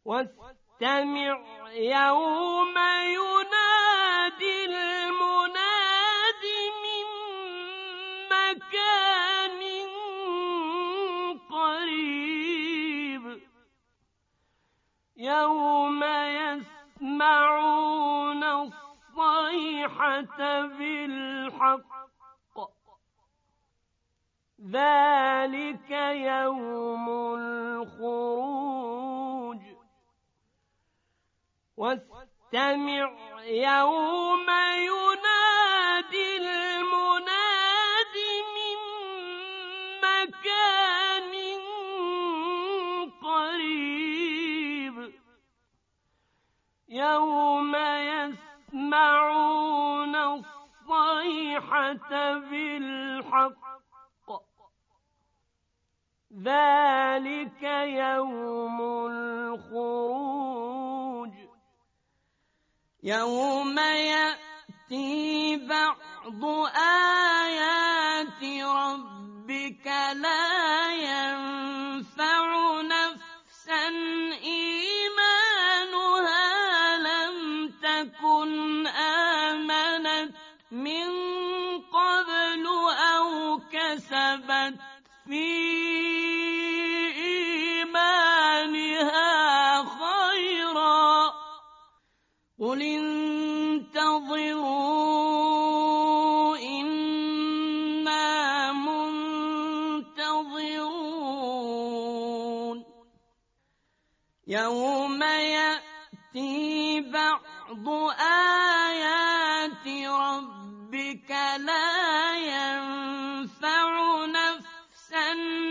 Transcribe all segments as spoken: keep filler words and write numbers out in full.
واستمع يوم ينادي المناد من مكان قريب يوم يسمعون الصيحة بالحق ذلك يوم الخروج واستمع يوم ينادي المناد من مكان قريب يوم يسمعون الصيحة بالحق ذلك يوم الخروج يوم يأتي بعض آيات ربك لا ينفع نفسا إيمانها لم تكن آمنت من قبل أو كسبت في قل انتظروا إنا منتظرون يوم يأتي بعض آيات ربك لا ينفع نفسا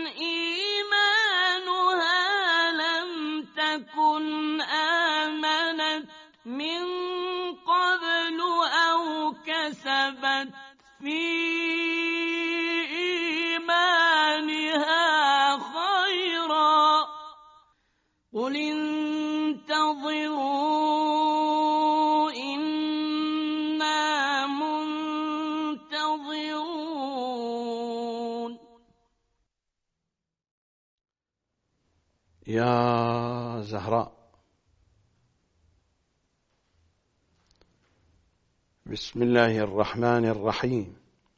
إيمانها لم تكن آمنت من قبل أو كسبت في إيمانها خيرا قل انتظروا إنا منتظرون. يا زهراء، بسم الله الرحمن الرحيم.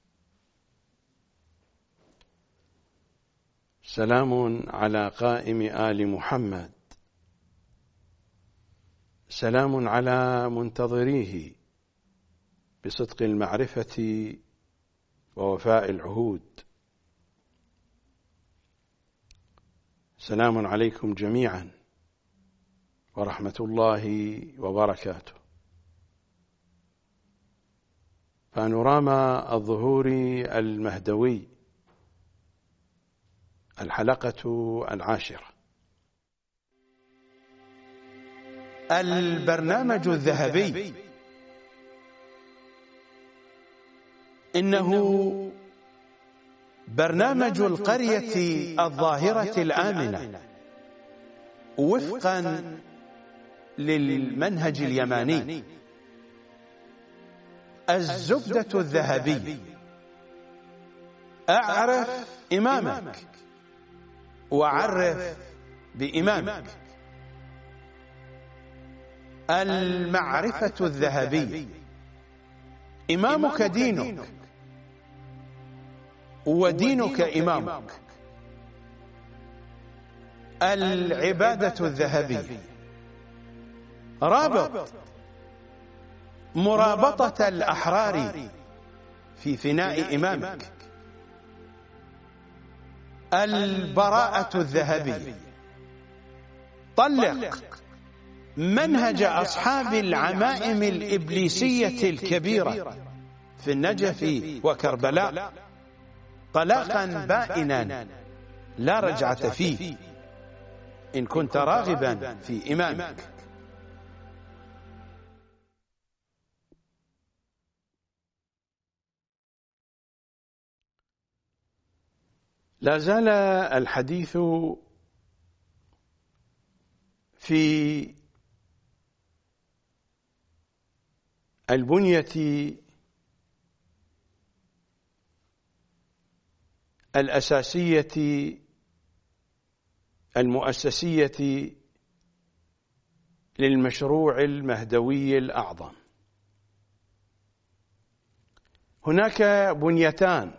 سلام على قائم آل محمد، سلام على منتظريه بصدق المعرفة ووفاء العهود. سلام عليكم جميعا ورحمة الله وبركاته. بانوراما الظهور المهدوي، الحلقة العاشرة. البرنامج الذهبي إنه برنامج القرية الظاهرة الآمنة وفقا للمنهج اليماني. الزبدة الذهبي: أعرف إمامك وعرف بإمامك. المعرفة الذهبي: إمامك دينك ودينك إمامك. العبادة الذهبي: رابط مرابطة الأحرار في فناء إمامك. البراءة الذهبي: طلق منهج أصحاب العمائم الإبليسية الكبيرة في النجف وكربلاء طلاقا بائنا لا رجعة فيه إن كنت راغبا في إمامك. لا زال الحديث في البنية الأساسية المؤسسية للمشروع المهدوي الأعظم. هناك بنيتان: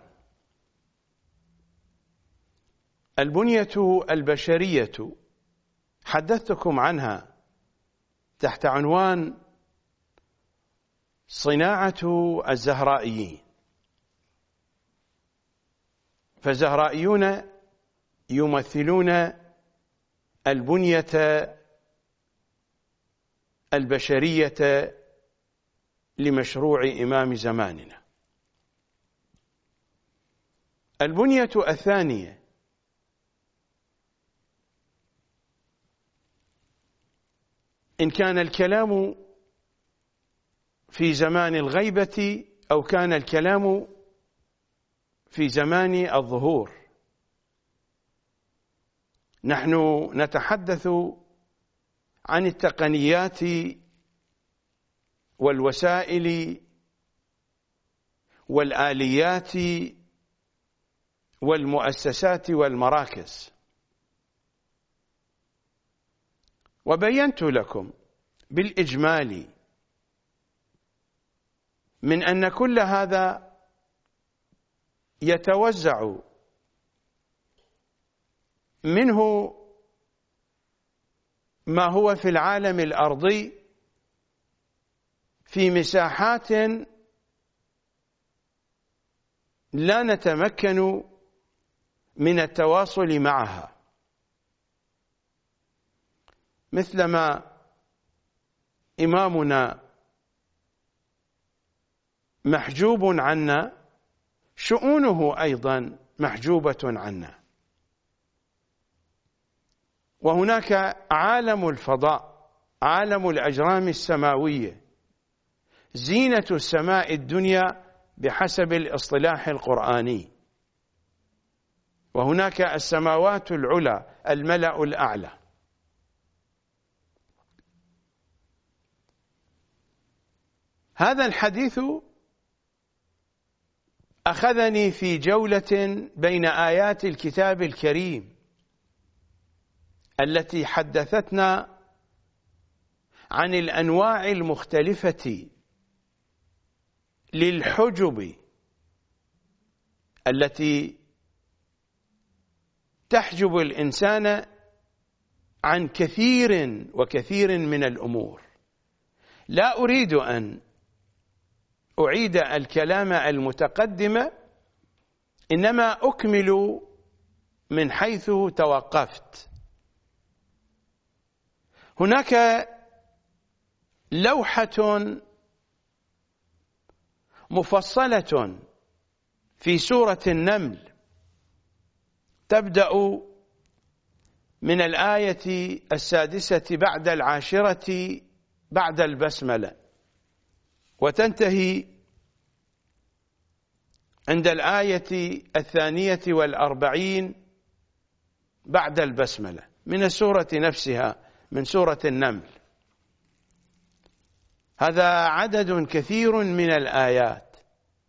البنية البشرية حدثتكم عنها تحت عنوان صناعة الزهرائيين، فالزهرائيون يمثلون البنية البشرية لمشروع إمام زماننا. البنية الثانية إن كان الكلام في زمان الغيبة أو كان الكلام في زمان الظهور، نحن نتحدث عن التقنيات والوسائل والآليات والمؤسسات والمراكز. وبينت لكم بالإجمال من أن كل هذا يتوزع منه ما هو في العالم الأرضي في مساحات لا نتمكن من التواصل معها، مثلما إمامنا محجوب عنا، شؤونه أيضا محجوبة عنا. وهناك عالم الفضاء، عالم الأجرام السماوية، زينة السماء الدنيا بحسب الاصطلاح القرآني، وهناك السماوات العلى، الملأ الأعلى. هذا الحديث أخذني في جولة بين آيات الكتاب الكريم التي حدثتنا عن الأنواع المختلفة للحجب التي تحجب الإنسان عن كثير وكثير من الأمور. لا أريد أن أعيد الكلام المتقدم، إنما أكمل من حيث توقفت. هناك لوحة مفصلة في سورة النمل تبدأ من الآية السادسة بعد العاشرة بعد البسملة، وتنتهي عند الآية الثانية والأربعين بعد البسملة من السورة نفسها، من سورة النمل. هذا عدد كثير من الآيات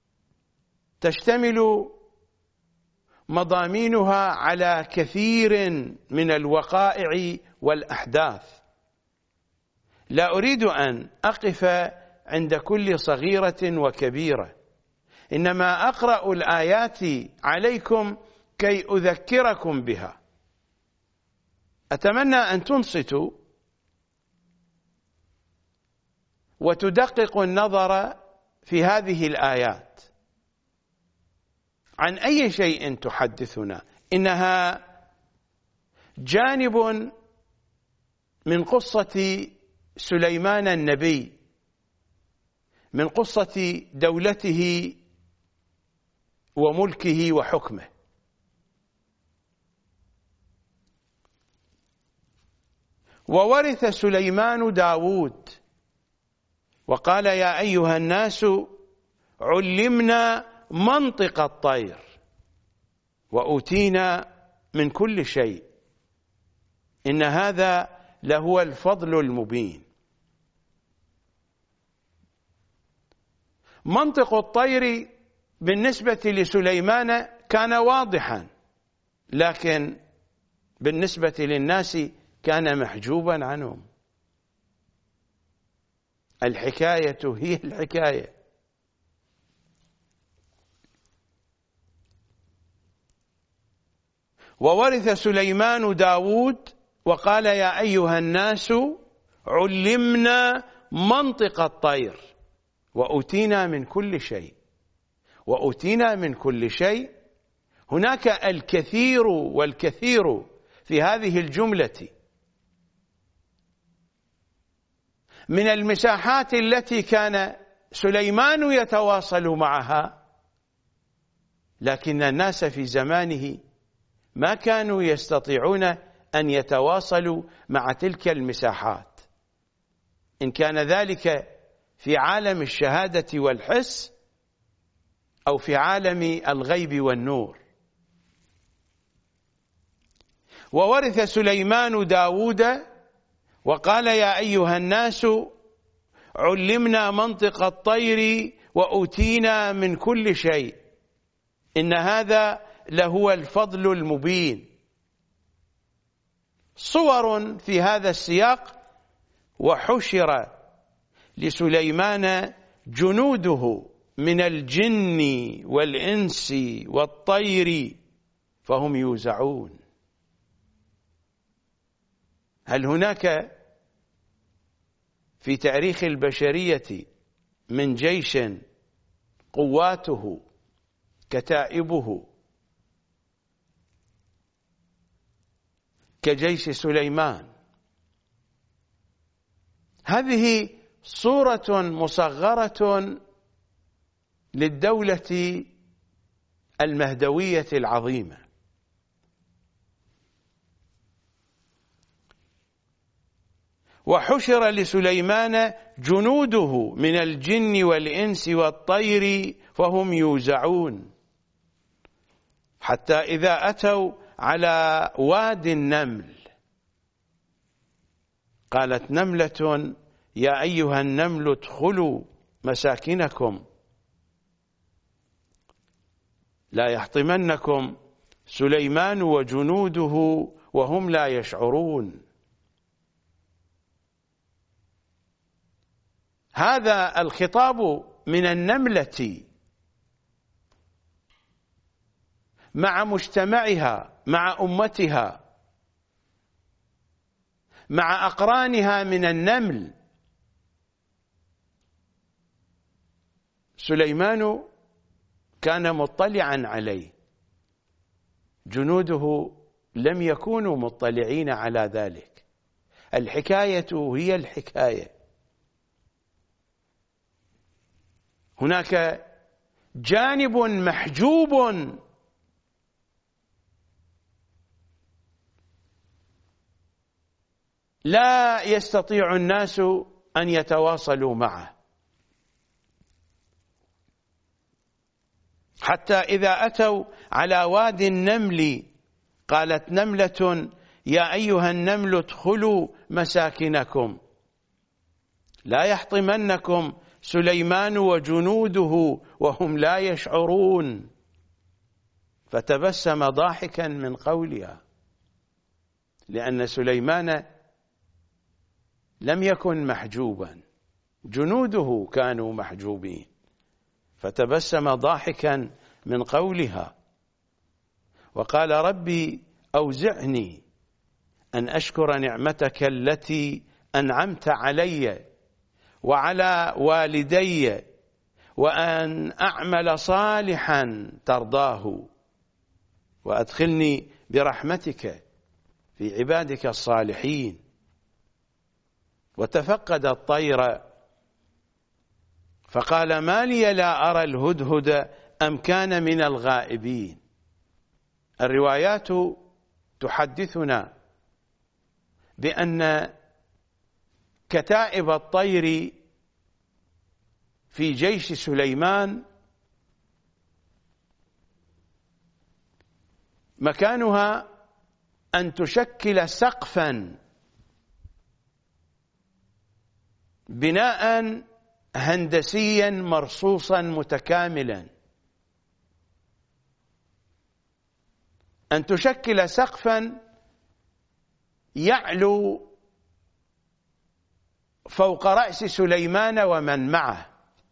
تشتمل مضامينها على كثير من الوقائع والأحداث. لا أريد أن أقف عند كل صغيرة وكبيرة، إنما أقرأ الآيات عليكم كي أذكركم بها. أتمنى أن تنصتوا وتدققوا النظر في هذه الآيات. عن أي شيء تحدثنا؟ إنها جانب من قصة سليمان النبي، من قصة دولته وملكه وحكمه. وورث سليمان داود وقال يا أيها الناس علمنا منطق الطير وأوتينا من كل شيء إن هذا لهو الفضل المبين. منطق الطير بالنسبة لسليمان كان واضحا، لكن بالنسبة للناس كان محجوبا عنهم. الحكاية هي الحكاية. وورث سليمان داود وقال يا أيها الناس علمنا منطق الطير وأوتينا من كل شيء. وأوتينا من كل شيء، هناك الكثير والكثير في هذه الجملة من المساحات التي كان سليمان يتواصل معها، لكن الناس في زمانه ما كانوا يستطيعون أن يتواصلوا مع تلك المساحات، إن كان ذلك في عالم الشهادة والحس أو في عالم الغيب والنور. وورث سليمان داود وقال يا أيها الناس علمنا منطق الطير وأوتينا من كل شيء إن هذا لهو الفضل المبين. صور في هذا السياق: وحشر لسليمان جنوده من الجن والإنس والطير فهم يوزعون. هل هناك في تاريخ البشرية من جيش قواته كتائبه كجيش سليمان؟ هذه صورة مصغرة للدولة المهدوية العظيمة. وحشر لسليمان جنوده من الجن والإنس والطير فهم يوزعون، حتى إذا أتوا على واد النمل قالت نملة يا أيها النمل ادخلوا مساكنكم لا يحطمنكم سليمان وجنوده وهم لا يشعرون. هذا الخطاب من النملة مع مجتمعها، مع أمتها، مع أقرانها من النمل. سليمان كان مطلعا عليه، جنوده لم يكونوا مطلعين على ذلك. الحكاية هي الحكاية. هناك جانب محجوب لا يستطيع الناس أن يتواصلوا معه، حتى إذا أتوا على واد النمل قالت نملة يا أيها النمل ادخلوا مساكنكم لا يحطمنكم سليمان وجنوده وهم لا يشعرون. فتبسم ضاحكا من قولها، لأن سليمان لم يكن محجوبا، جنوده كانوا محجوبين، فتبسم ضاحكا من قولها وقال ربي أوزعني أن أشكر نعمتك التي أنعمت علي وعلى والدي وأن أعمل صالحا ترضاه وأدخلني برحمتك في عبادك الصالحين. وتفقد الطير فقال ما لي لا أرى الهدهد أم كان من الغائبين. الروايات تحدثنا بأن كتائب الطير في جيش سليمان مكانها أن تشكل سقفا، بناء هندسيا مرصوصا متكاملا، أن تشكل سقفا يعلو فوق رأس سليمان ومن معه،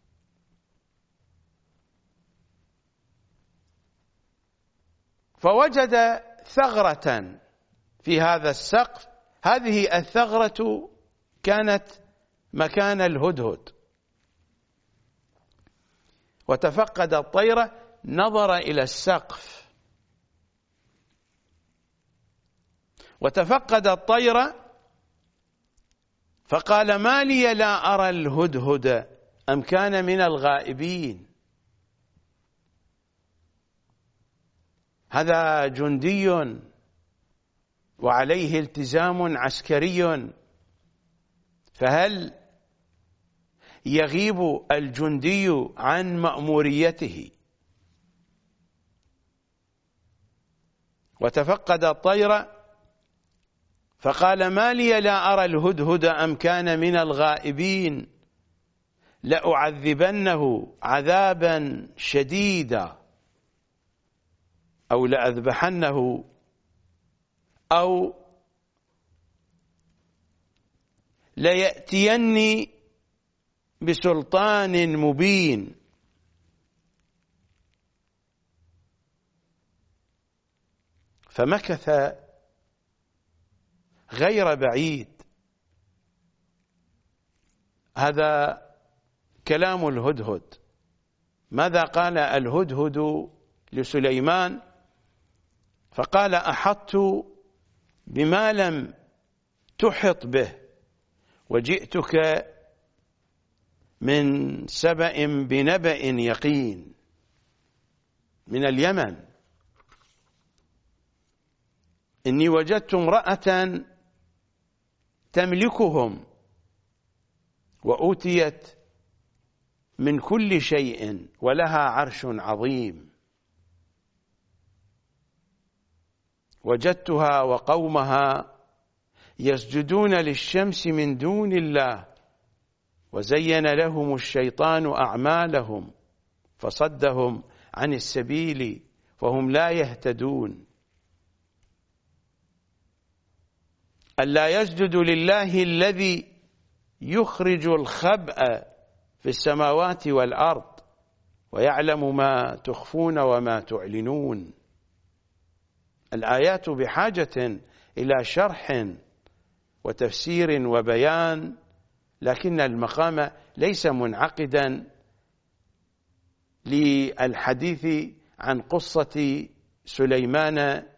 فوجد ثغرة في هذا السقف. هذه الثغرة كانت مكان الهدهد، وتفقد الطير، نظر إلى السقف وتفقد الطير فقال: ما لي لا أرى الهدهد أم كان من الغائبين؟ هذا جندي وعليه التزام عسكري، فهل يغيب الجندي عن مأموريته؟ وتفقد الطير فقال: ما لي لا أرى الهدهد أم كان من الغائبين؟ لأعذبنه عذابا شديدا أو لأذبحنه أو ليأتيني بسلطان مبين. فمكث غير بعيد. هذا كلام الهدهد. ماذا قال الهدهد لسليمان؟ فقال: أحطت بما لم تحط به، وجئتك من سبأ بنبأ يقين، من اليمن. إني وجدت امرأة تملكهم وأوتيت من كل شيء ولها عرش عظيم، وجدتها وقومها يسجدون للشمس من دون الله، وزين لهم الشيطان أعمالهم فصدهم عن السبيل فهم لا يهتدون. ألا يسجدوا لله الذي يخرج الخبأ في السماوات والأرض ويعلم ما تخفون وما تعلنون. الآيات بحاجة إلى شرح وتفسير وبيان، لكن المقام ليس منعقدا للحديث عن قصة سليمان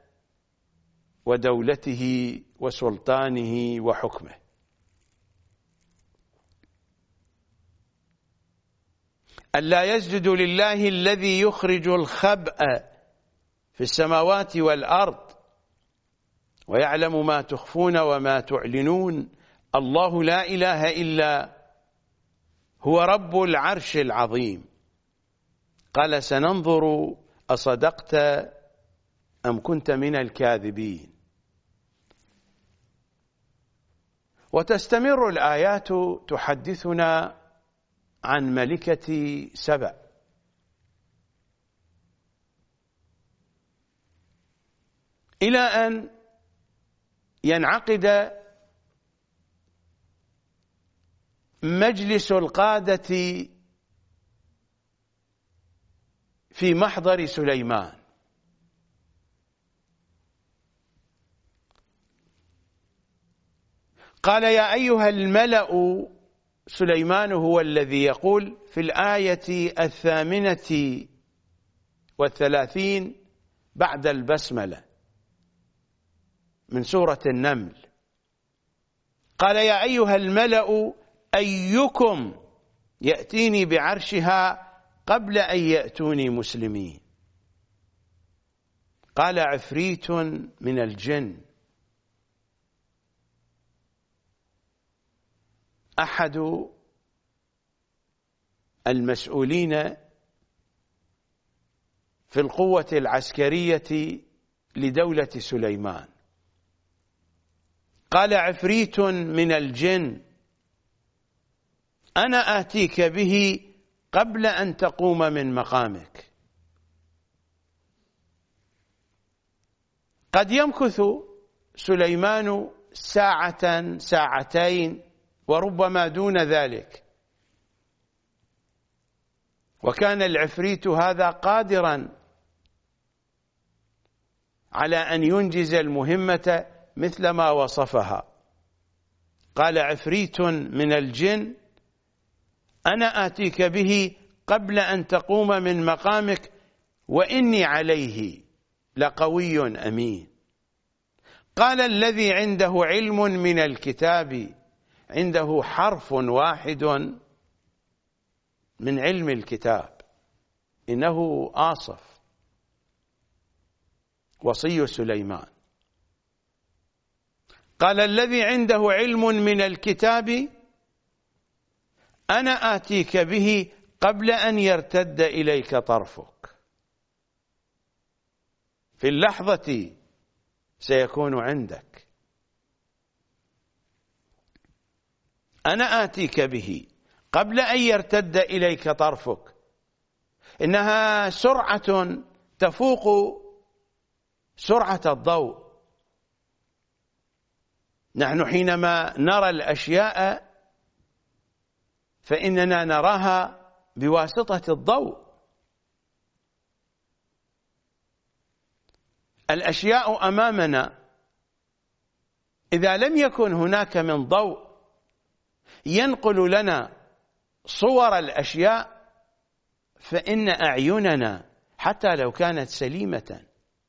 ودولته وسلطانه وحكمه. ألا يسجدوا لله الذي يخرج الخبأ في السماوات والأرض ويعلم ما تخفون وما تعلنون. الله لا إله إلا هو رب العرش العظيم. قال: سننظر أصدقت أم كنت من الكاذبين. وتستمر الآيات تحدثنا عن ملكة سبأ. إلى أن ينعقد مجلس القادة في محضر سليمان. قال: يا أيها الملأ، سليمان هو الذي يقول في الآية الثامنة والثلاثين بعد البسملة من سورة النمل. قال: يا أيها الملأ أيكم يأتيني بعرشها قبل أن يأتوني مسلمين. قال: عفريت من الجن، أحد المسؤولين في القوة العسكرية لدولة سليمان. قال: عفريت من الجن أنا آتيك به قبل أن تقوم من مقامك. قد يمكث سليمان ساعة ساعتين وربما دون ذلك. وكان العفريت هذا قادرا على أن ينجز المهمة مثل ما وصفها. قال عفريت من الجن أنا آتيك به قبل أن تقوم من مقامك وإني عليه لقوي أمين. قال الذي عنده علم من الكتاب، عنده حرف واحد من علم الكتاب، إنه آصف وصي سليمان. قال الذي عنده علم من الكتاب أنا آتيك به قبل أن يرتد إليك طرفك. في اللحظة سيكون عندك. أنا آتيك به قبل أن يرتد إليك طرفك. إنها سرعة تفوق سرعة الضوء. نحن حينما نرى الأشياء فإننا نراها بواسطة الضوء. الأشياء أمامنا إذا لم يكن هناك من ضوء ينقل لنا صور الأشياء فإن أعيننا حتى لو كانت سليمة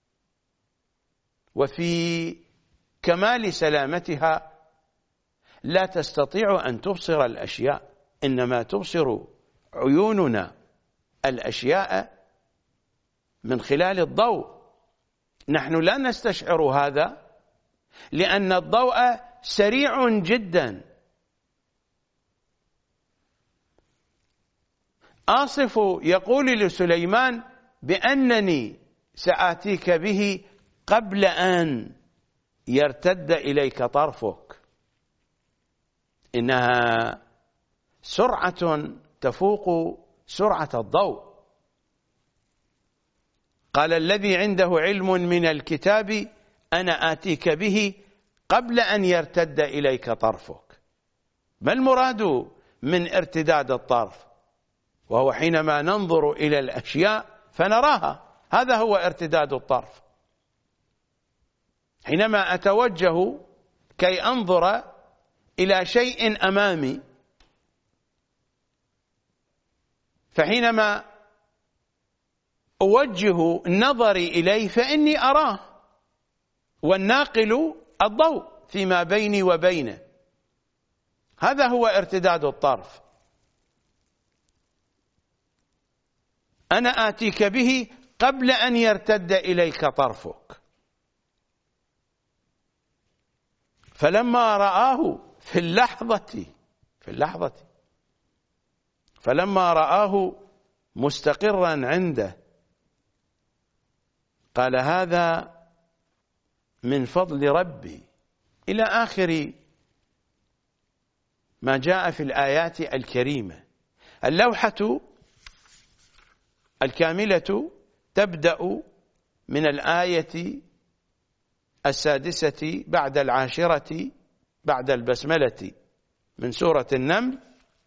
وفي كمال سلامتها لا تستطيع أن تبصر الأشياء، إنما تبصر عيوننا الأشياء من خلال الضوء. نحن لا نستشعر هذا لأن الضوء سريع جدا. آصف يقول لسليمان بأنني سآتيك به قبل أن يرتد إليك طرفك. إنها سرعة تفوق سرعة الضوء. قال الذي عنده علم من الكتاب أنا آتيك به قبل أن يرتد إليك طرفك. ما المراد من ارتداد الطرف؟ وهو حينما ننظر إلى الأشياء فنراها، هذا هو ارتداد الطرف. حينما أتوجه كي أنظر إلى شيء أمامي، فحينما أوجه نظري إليه فإني أراه، والناقل الضوء فيما بيني وبينه. هذا هو ارتداد الطرف. أنا آتيك به قبل أن يرتد إليك طرفك. فلما رآه في اللحظة في اللحظة فلما رآه مستقرا عنده قال هذا من فضل ربي، إلى آخر ما جاء في الآيات الكريمة. اللوحة الكاملة تبدأ من الآية السادسة بعد العاشرة بعد البسملة من سورة النمل،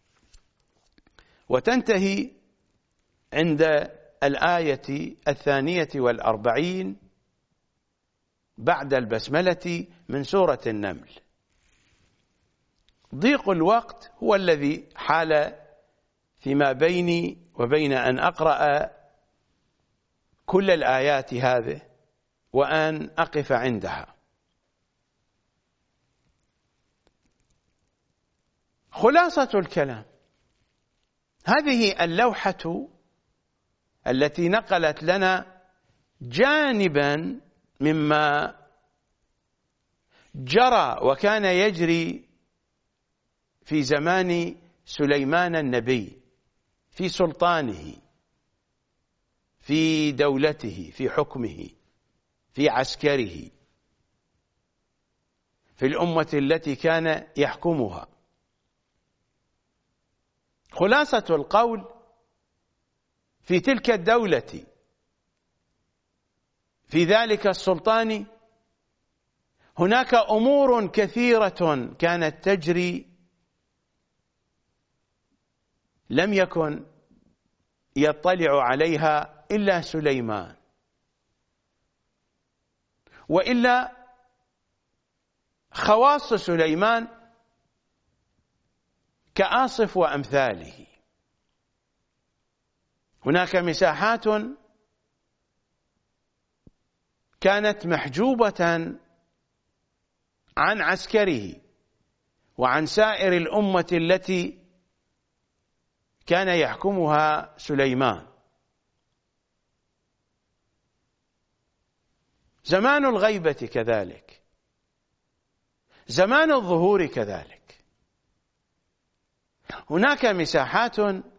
وتنتهي عند الآية الثانية والأربعين بعد البسملة من سورة النمل. ضيق الوقت هو الذي حال فيما بيني وبين أن أقرأ كل الآيات هذه وأن أقف عندها. خلاصة الكلام، هذه اللوحة التي نقلت لنا جانبا مما جرى وكان يجري في زمان سليمان النبي، في سلطانه، في دولته، في حكمه، في عسكره، في الأمة التي كان يحكمها. خلاصة القول في تلك الدولة، في ذلك السلطان، هناك أمور كثيرة كانت تجري لم يكن يطلع عليها إلا سليمان، وإلا خواص سليمان كآصف وأمثاله. هناك مساحات كانت محجوبة عن عسكره وعن سائر الأمة التي كان يحكمها سليمان. زمان الغيبة كذلك، زمان الظهور كذلك. هناك مساحات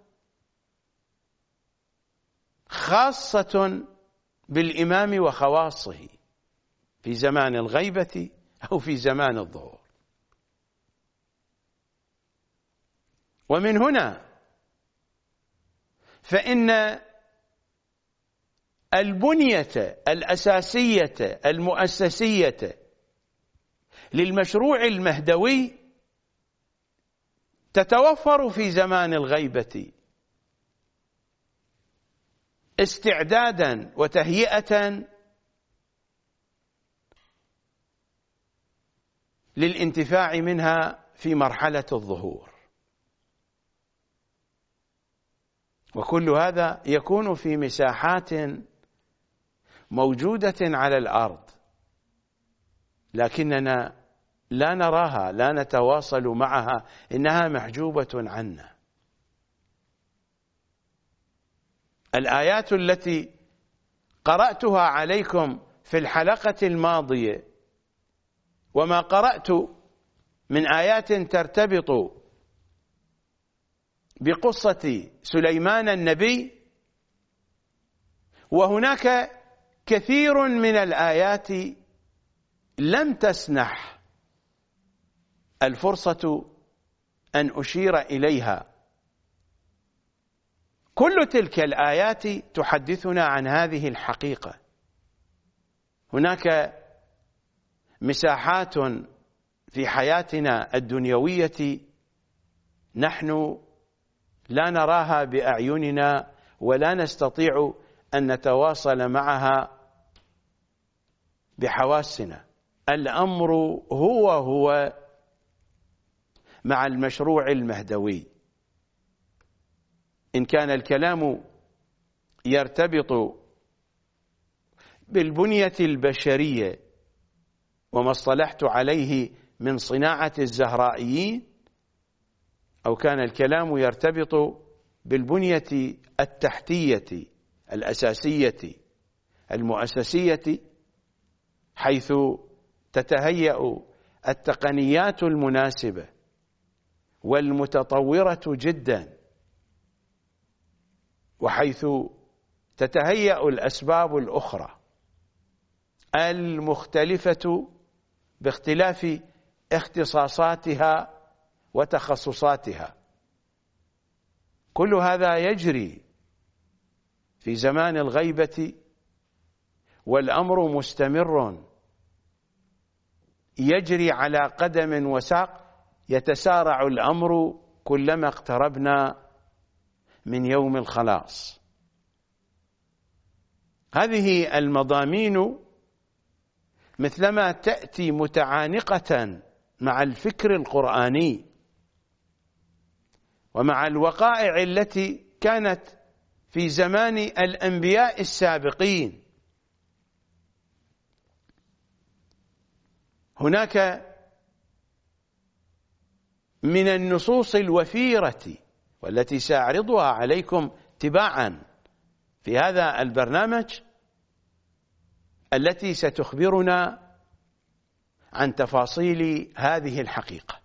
خاصة بالإمام وخواصه في زمان الغيبة أو في زمان الظهور. ومن هنا فإن البنية الأساسية المؤسسية للمشروع المهدوي تتوفر في زمان الغيبة استعدادا وتهيئة للانتفاع منها في مرحلة الظهور. وكل هذا يكون في مساحات موجودة على الأرض، لكننا لا نراها، لا نتواصل معها، إنها محجوبة عنا. الآيات التي قرأتها عليكم في الحلقة الماضية وما قرأت من آيات ترتبط بقصة سليمان النبي، وهناك كثير من الآيات لم تسنح الفرصة أن أشير إليها. كل تلك الآيات تحدثنا عن هذه الحقيقة. هناك مساحات في حياتنا الدنيوية نحن لا نراها بأعيننا ولا نستطيع أن نتواصل معها بحواسنا. الأمر هو هو مع المشروع المهدوي. إن كان الكلام يرتبط بالبنية البشرية وما اصطلحت عليه من صناعة الزهرائيين، أو كان الكلام يرتبط بالبنية التحتية الأساسية المؤسسية، حيث تتهيأ التقنيات المناسبة والمتطورة جدا، وحيث تتهيأ الأسباب الأخرى المختلفة باختلاف اختصاصاتها وتخصصاتها. كل هذا يجري في زمان الغيبة، والأمر مستمر يجري على قدم وساق، يتسارع الأمر كلما اقتربنا من يوم الخلاص. هذه المضامين مثلما تأتي متعانقة مع الفكر القرآني ومع الوقائع التي كانت في زمان الأنبياء السابقين. هناك من النصوص الوفيرة والتي سأعرضها عليكم تباعا في هذا البرنامج التي ستخبرنا عن تفاصيل هذه الحقيقة.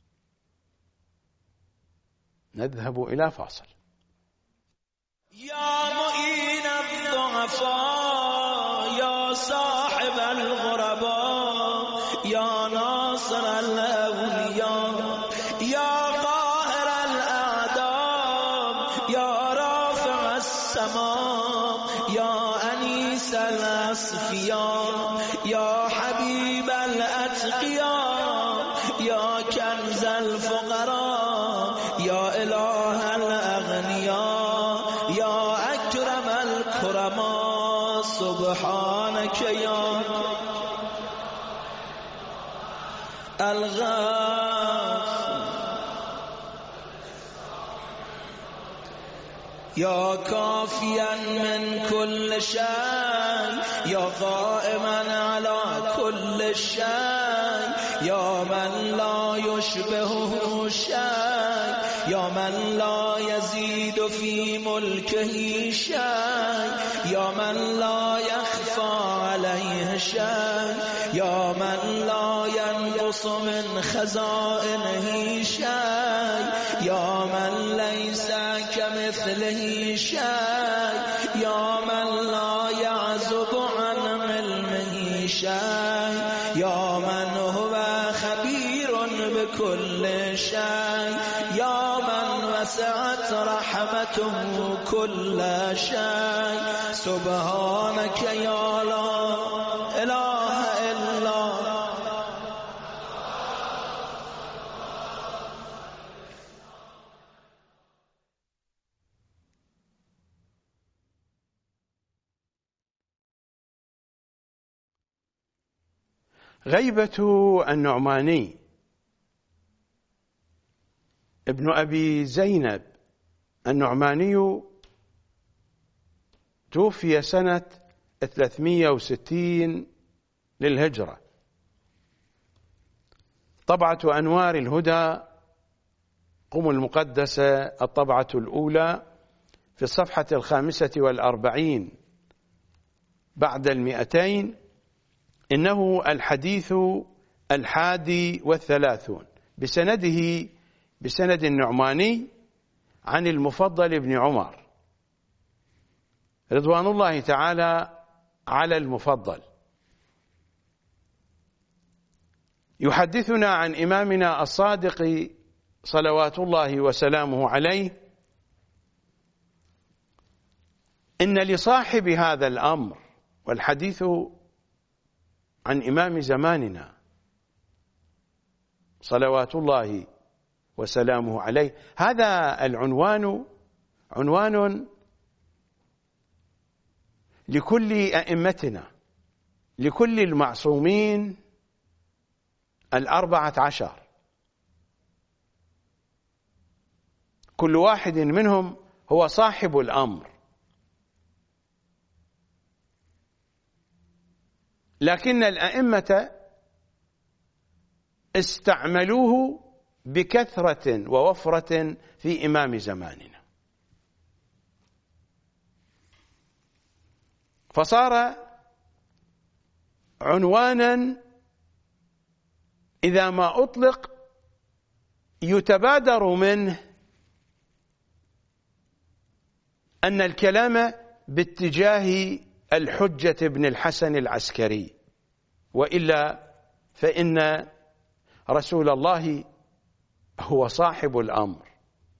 نذهب إلى فاصل. يا معين الضعفاء، يا صاحب الغرباء، يا ناصر الأولياء، يا قاهر الأعداء، يا رافع السماء، يا أنيس الأصفياء، يا حبيب الأتقياء، يا كنز الفقراء، يا إله الأغنياء، سبحانك يا الغاث يا كافيا من كل شيء يا قائما على كل شيء يا من لا يشبهه شيء يا من لا يزيد في ملكه شيء يا من لا يخفى عليه شيء يا من لا ينقص من خزائنه شيء يا من ليس كمثله شيء يا من لا يعزب عن علمه شيء يا من هو خبير بكل شيء يا من وسعت رحمته كل شيء سبحانك يا لا إله إلا غيبة النعماني ابن أبي زينب النعماني توفي سنة ثلاثمئة وستين للهجرة. طبعة أنوار الهدى قم المقدسة الطبعة الأولى في الصفحة الخامسة والأربعين بعد المئتين. إنه الحديث الحادي والثلاثون بسنده بسند النعماني عن المفضل بن عمر رضوان الله تعالى على المفضل، يحدثنا عن إمامنا الصادق صلوات الله وسلامه عليه إن لصاحب هذا الأمر، والحديث عن إمام زماننا صلوات الله وسلامه عليه. هذا العنوان عنوان لكل أئمتنا، لكل المعصومين الأربعة عشر، كل واحد منهم هو صاحب الأمر، لكن الأئمة استعملوه بكثرة ووفرة في إمام زماننا، فصار عنوانا إذا ما أطلق يتبادر منه أن الكلام باتجاه الحجة بن الحسن العسكري، وإلا فإن رسول الله هو صاحب الأمر،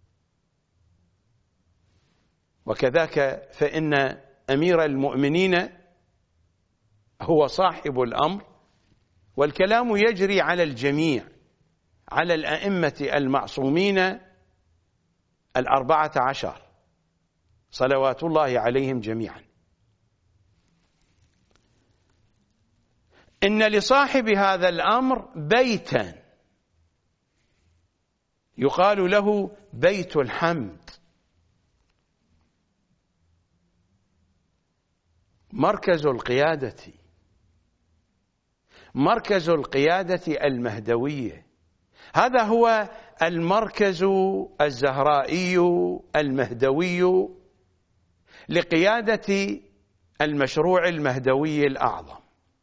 وكذاك فإن أمير المؤمنين هو صاحب الأمر، والكلام يجري على الجميع، على الأئمة المعصومين الأربعة عشر صلوات الله عليهم جميعا. إن لصاحب هذا الأمر بيتا يقال له بيت الحمد، مركز القيادة، مركز القيادة المهدوية. هذا هو المركز الزهرائي المهدوي لقيادة المشروع المهدوي الأعظم.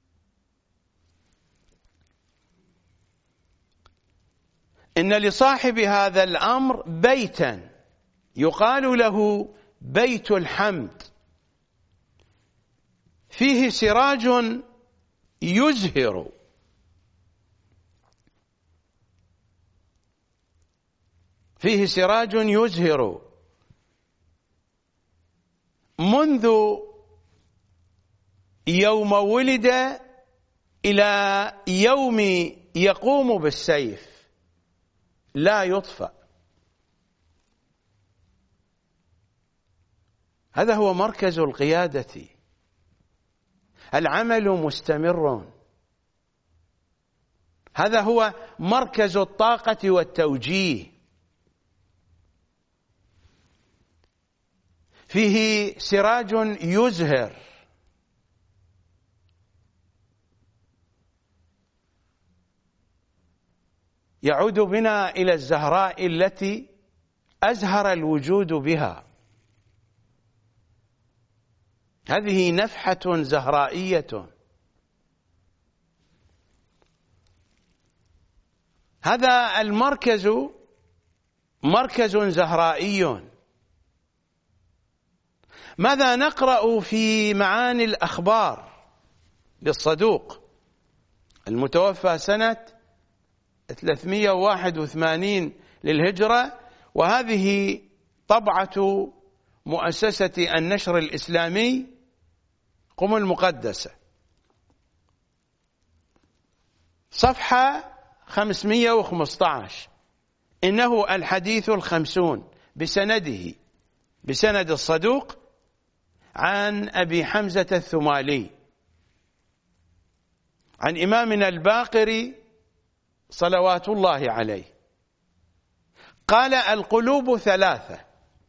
إن لصاحب هذا الأمر بيتا يقال له بيت الحمد، فيه سراج يزهر، فيه سراج يزهر منذ يوم ولد إلى يوم يقوم بالسيف لا يطفأ. هذا هو مركز القيادة. العمل مستمر. هذا هو مركز الطاقة والتوجيه، فيه سراج يزهر، يعود بنا إلى الزهراء التي أزهر الوجود بها. هذه نفحة زهرائية. هذا المركز مركز زهرائي. ماذا نقرأ في معاني الأخبار للصدوق المتوفى سنة ثلاثمئة وواحد وثمانين للهجرة، وهذه طبعة مؤسسة النشر الإسلامي قم المقدسة، صفحة خمسمئة وخمسة عشر. إنه الحديث الخمسون بسنده بسند الصدوق عن أبي حمزة الثمالي عن إمامنا الباقر صلوات الله عليه قال: القلوب ثلاثة،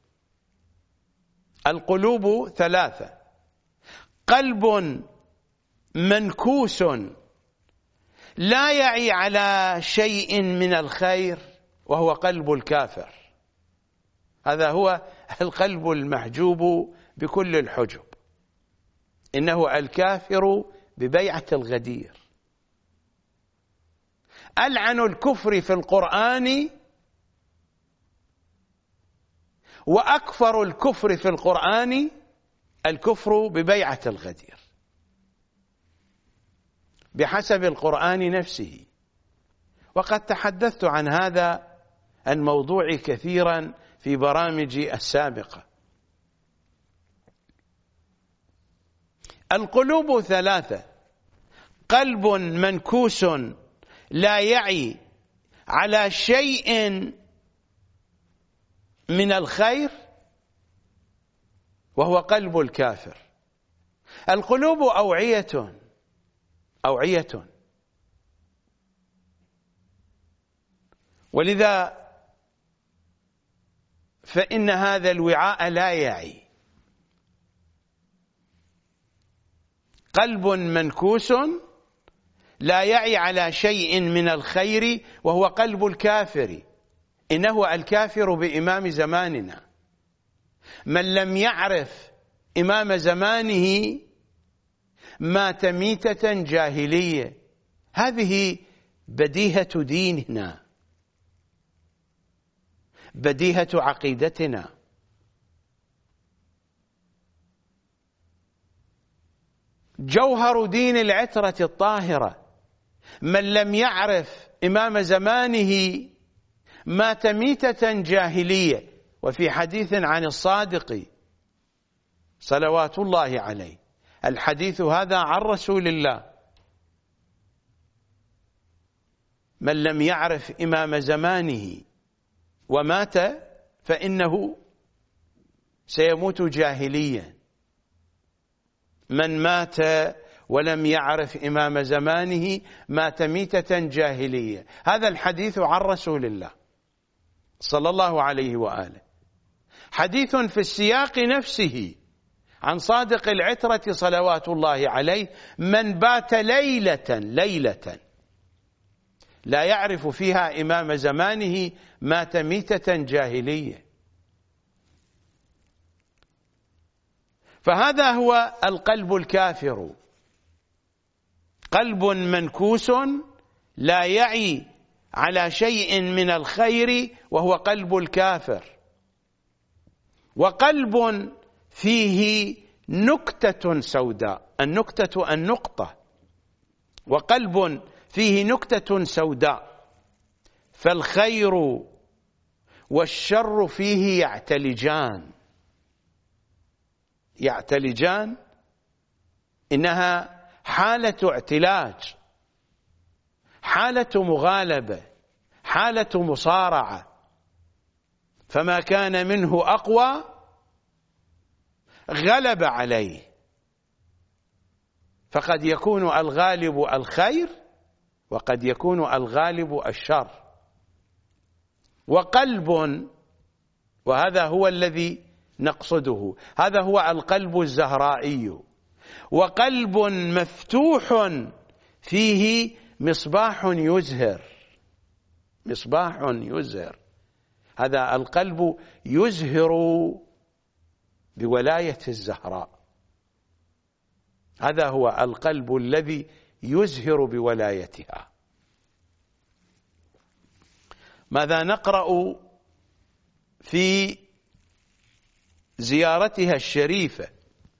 القلوب ثلاثة: قلب منكوس لا يعي على شيء من الخير وهو قلب الكافر. هذا هو القلب المحجوب بكل الحجب، إنه الكافر ببيعة الغدير. ألعن الكفر في القرآن وأكفر الكفر في القرآن الكفر ببيعة الغدير بحسب القرآن نفسه. وقد تحدثت عن هذا الموضوع كثيرا في برامجي السابقة. القلوب ثلاثة: قلب منكوس لا يعي على شيء من الخير وهو قلب الكافر. القلوب أوعية أوعية، ولذا فإن هذا الوعاء لا يعي. قلب منكوس لا يعي على شيء من الخير وهو قلب الكافر، إنه الكافر بإمام زماننا. من لم يعرف إمام زمانه مات ميتة جاهلية. هذه بديهة ديننا، بديهة عقيدتنا. جوهر دين العترة الطاهرة. من لم يعرف إمام زمانه مات ميتة جاهلية. وفي حديث عن الصادق صلوات الله عليه، الحديث هذا عن رسول الله: من لم يعرف إمام زمانه ومات فإنه سيموت جاهليا. من مات ولم يعرف إمام زمانه مات ميتة جاهلية. هذا الحديث عن رسول الله صلى الله عليه وآله، حديث في السياق نفسه عن صادق العترة صلوات الله عليه: من بات ليلة ليلة لا يعرف فيها إمام زمانه مات ميتة جاهلية. فهذا هو القلب الكافر، قلب منكوس لا يعي على شيء من الخير وهو قلب الكافر. وقلب فيه نكتة سوداء، النكتة النقطة، وقلب فيه نكتة سوداء، فالخير والشر فيه يعتلجان يعتلجان إنها حالة اعتلاج، حالة مغالبة، حالة مصارعة. فما كان منه أقوى غلب عليه. فقد يكون الغالب الخير وقد يكون الغالب الشر. وقلب، وهذا هو الذي نقصده، هذا هو القلب الزهرائي، وقلب مفتوح فيه مصباح يزهر، مصباح يزهر، هذا القلب يزهر بولاية الزهراء، هذا هو القلب الذي يزهر بولايتها. ماذا نقرأ في زيارتها الشريفة؟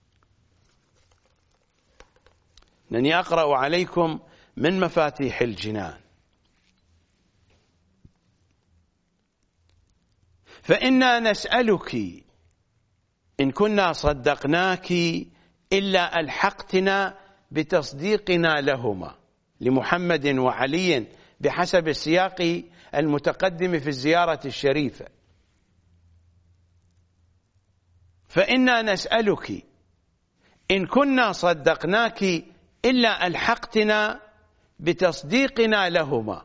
أنني أقرأ عليكم من مفاتيح الجنان: فإنا نسألك إن كنا صدقناك إلا ألحقتنا بتصديقنا لهما، لمحمد وعلي بحسب السياق المتقدم في الزيارة الشريفة. فإنا نسألك إن كنا صدقناك إلا ألحقتنا بتصديقنا لهما.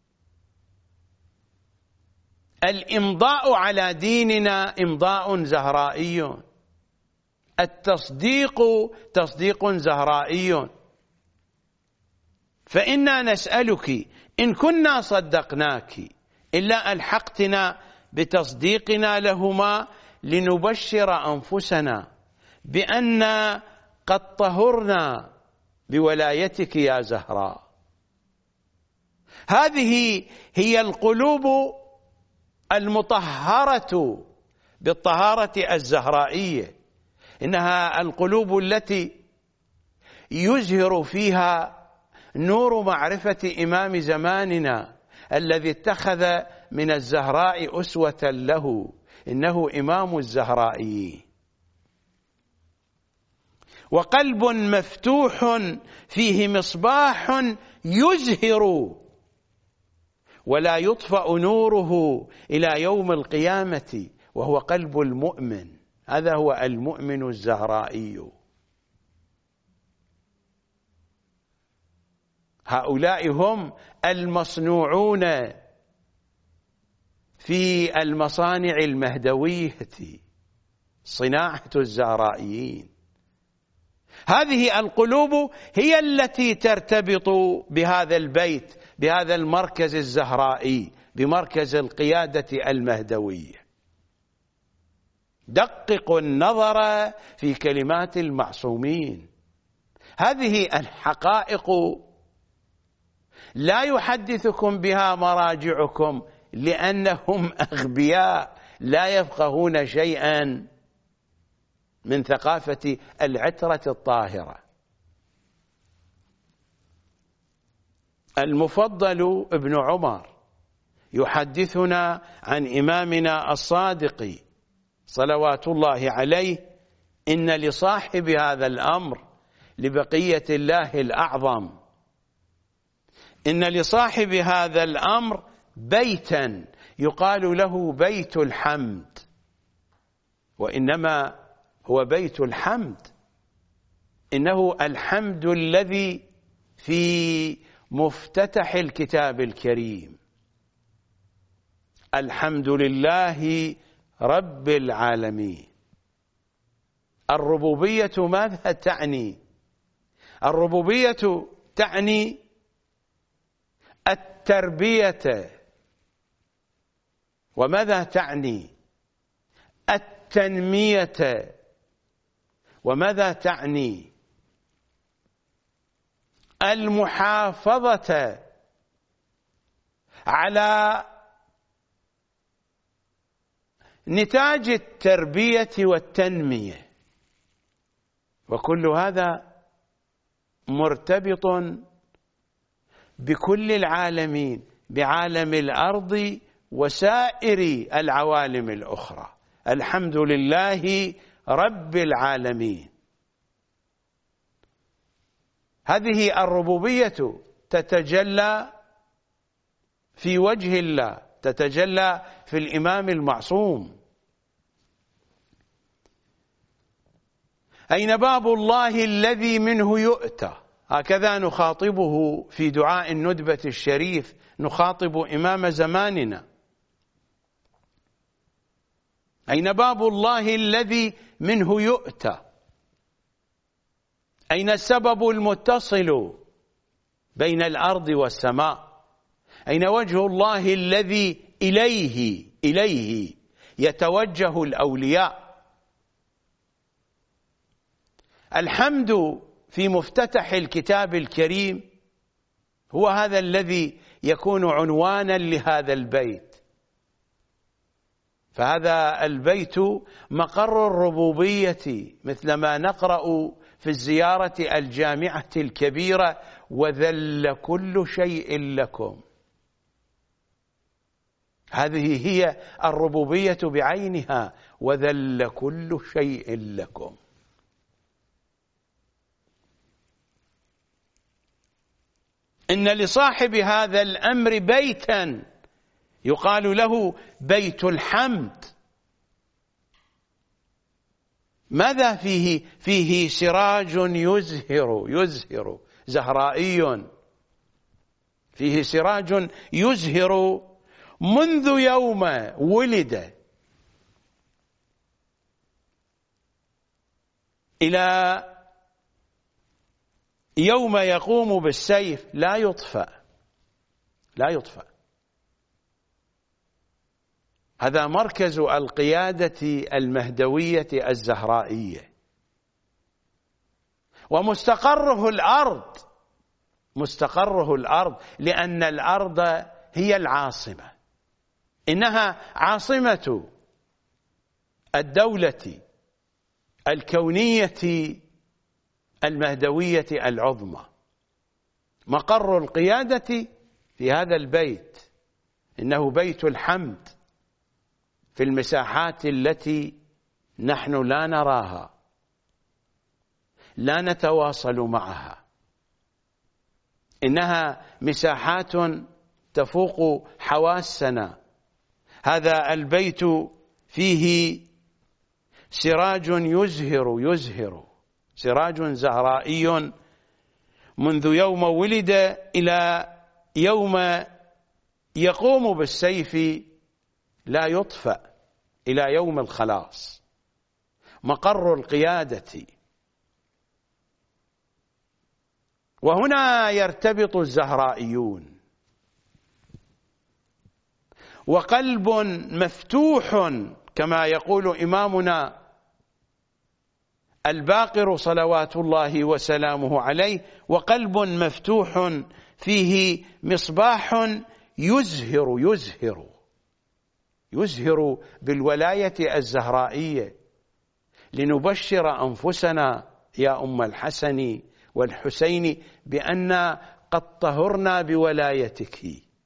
الإمضاء على ديننا إمضاء زهرائي، التصديق تصديق زهرائي. فإنا نسألك إن كنا صدقناك إلا ألحقتنا بتصديقنا لهما لنبشر أنفسنا بأن قد طهرنا بولايتك يا زهراء. هذه هي القلوب المطهرة بالطهارة الزهرائية، إنها القلوب التي يزهر فيها نور معرفة إمام زماننا الذي اتخذ من الزهراء أسوة له، إنه إمام الزهرائيين. وقلب مفتوح فيه مصباح يزهر ولا يطفأ نوره إلى يوم القيامة، وهو قلب المؤمن، هذا هو المؤمن الزهرائي. هؤلاء هم المصنوعون في المصانع المهدوية، صناعة الزهرائيين. هذه القلوب هي التي ترتبط بهذا البيت، بهذا المركز الزهرائي، بمركز القيادة المهدوية. دققوا النظر في كلمات المعصومين، هذه الحقائق لا يحدثكم بها مراجعكم لأنهم أغبياء لا يفقهون شيئا من ثقافة العترة الطاهرة. المفضل ابن عمر يحدثنا عن إمامنا الصادق صلوات الله عليه: إن لصاحب هذا الأمر لبقية الله الأعظم، إن لصاحب هذا الأمر بيتا يقال له بيت الحمد، وإنما هو بيت الحمد، إنه الحمد الذي في مفتتح الكتاب الكريم. الحمد لله رب العالمين. الربوبية ماذا تعني؟ الربوبية تعني التربية. وماذا تعني؟ التنمية. وماذا تعني؟ المحافظة على نتاج التربية والتنمية. وكل هذا مرتبط بكل العالمين، بعالم الأرض وسائر العوالم الأخرى. الحمد لله رب العالمين. هذه الربوبية تتجلى في وجه الله، تتجلى في الإمام المعصوم. أين باب الله الذي منه يؤتى؟ هكذا نخاطبه في دعاء الندبة الشريف، نخاطب إمام زماننا. أين باب الله الذي منه يؤتى؟ أين السبب المتصل بين الأرض والسماء؟ أين وجه الله الذي إليه إليه يتوجه الأولياء؟ الحمد في مفتتح الكتاب الكريم هو هذا الذي يكون عنوانا لهذا البيت. فهذا البيت مقر الربوبية، مثلما نقرأ في الزيارة الجامعة الكبيرة: وذل كل شيء لكم. هذه هي الربوبية بعينها، وذل كل شيء لكم. إن لصاحب هذا الأمر بيتا يقال له بيت الحمد. ماذا فيه؟ فيه سراج يزهر يزهر زهرائي، فيه سراج يزهر منذ يوم ولد إلى يوم يقوم بالسيف، لا يطفأ لا يطفأ. هذا مركز القيادة المهدوية الزهرائية، ومستقره الأرض، مستقره الأرض، لأن الأرض هي العاصمة، إنها عاصمة الدولة الكونية المهدوية العظمى. مقر القيادة في هذا البيت، إنه بيت الحمد في المساحات التي نحن لا نراها، لا نتواصل معها. إنها مساحات تفوق حواسنا. هذا البيت فيه سراج يزهر يزهر سراج زهرائي منذ يوم ولد إلى يوم يقوم بالسيف، لا يطفأ إلى يوم الخلاص. مقر القيادة. وهنا يرتبط الزهرائيون. وقلب مفتوح كما يقول إمامنا الباقر صلوات الله وسلامه عليه: وقلب مفتوح فيه مصباح يزهر يزهر يزهر بالولاية الزهرائية، لنبشر أنفسنا يا أم الحسن والحسين بأن قد طهرنا بولايتك.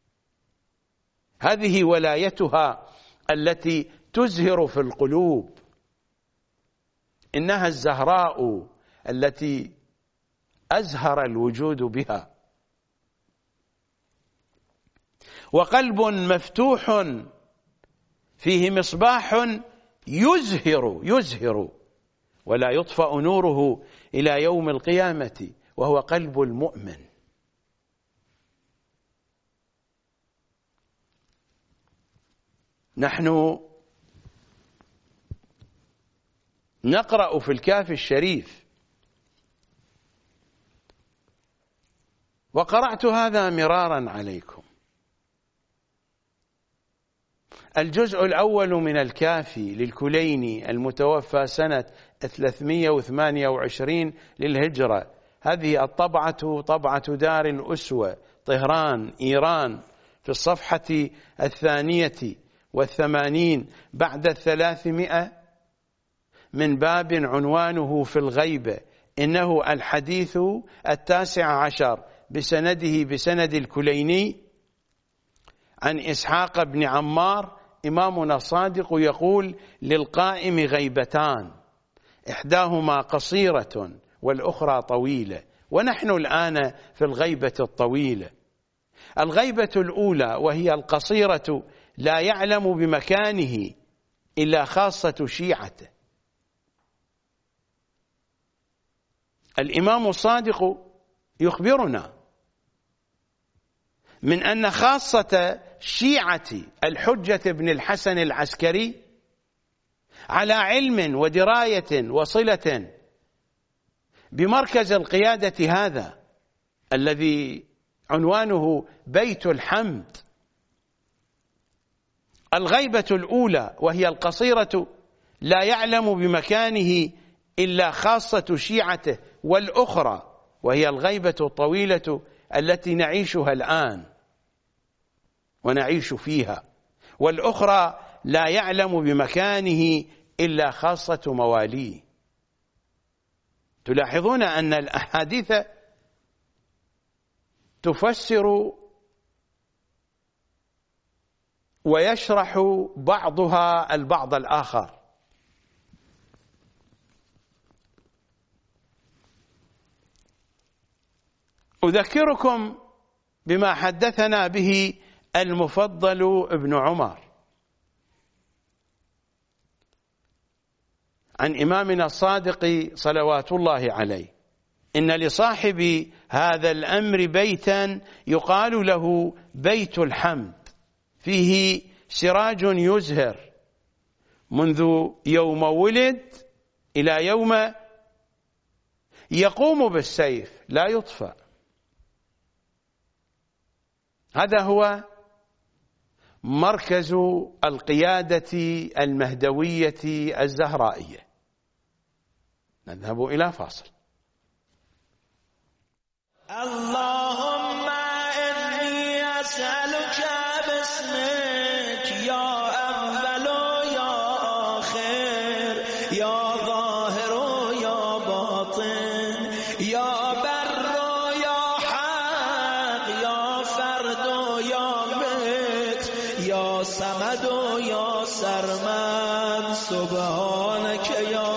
هذه ولايتها التي تزهر في القلوب. إنها الزهراء التي أزهر الوجود بها. وقلب مفتوح فيه مصباح يزهر يزهر ولا يطفأ نوره إلى يوم القيامة، وهو قلب المؤمن. نحن نقرأ في الكافي الشريف، وقرأت هذا مرارا عليكم. الجزء الأول من الكافي للكليني المتوفى سنة ثلاثمئة وثمانية وعشرين للهجرة. هذه الطبعة طبعة دار الأسوة طهران إيران، في الصفحة الثانية والثمانين بعد الثلاثمائة، من باب عنوانه في الغيبة. إنه الحديث التاسع عشر بسنده بسند الكليني عن إسحاق بن عمار. إمامنا الصادق يقول: للقائم غيبتان، إحداهما قصيرة والأخرى طويلة. ونحن الآن في الغيبة الطويلة. الغيبة الأولى وهي القصيرة لا يعلم بمكانه إلا خاصة شيعته. الإمام الصادق يخبرنا من أن خاصة شيعة الحجة بن الحسن العسكري على علم ودراية وصلة بمركز القيادة هذا الذي عنوانه بيت الحمد. الغيبة الأولى وهي القصيرة لا يعلم بمكانه إلا خاصة شيعته، والأخرى وهي الغيبة الطويلة التي نعيشها الآن ونعيش فيها، والأخرى لا يعلم بمكانه إلا خاصة مواليه. تلاحظون أن الأحاديث تفسر ويشرح بعضها البعض الآخر. أذكركم بما حدثنا به المفضل ابن عمر عن إمامنا الصادق صلوات الله عليه: إن لصاحب هذا الأمر بيتا يقال له بيت الحمد، فيه سراج يزهر منذ يوم ولد إلى يوم يقوم بالسيف لا يطفأ. هذا هو مركز القيادة المهدوية الزهرائية. نذهب إلى فاصل. اللهم إني أسألك باسمك يا أول يا آخر يا ظاهر يا باطن يا بر يا حق يا فرد يا مت يا صمد يا سرمد سبحانك يا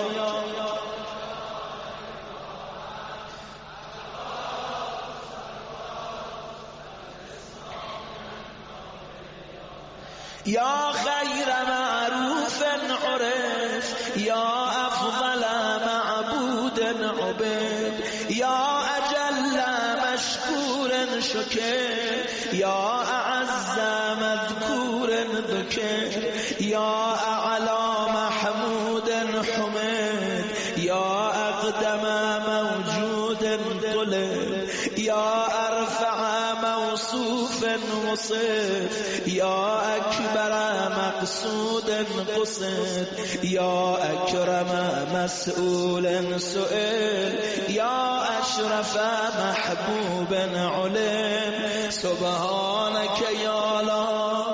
يا خير معروف عرف يا أفضل معبود عبد يا أجل مشكور شكر يا أعز مذكور ذكر يا أعلى محمود حمد يا أقدم موجود طلب يا أرفع موصوف وصف يا أكبر مقصود قصد يا أكرم مسؤول سئل يا أشرف محبوب علم سبحانك يا الله.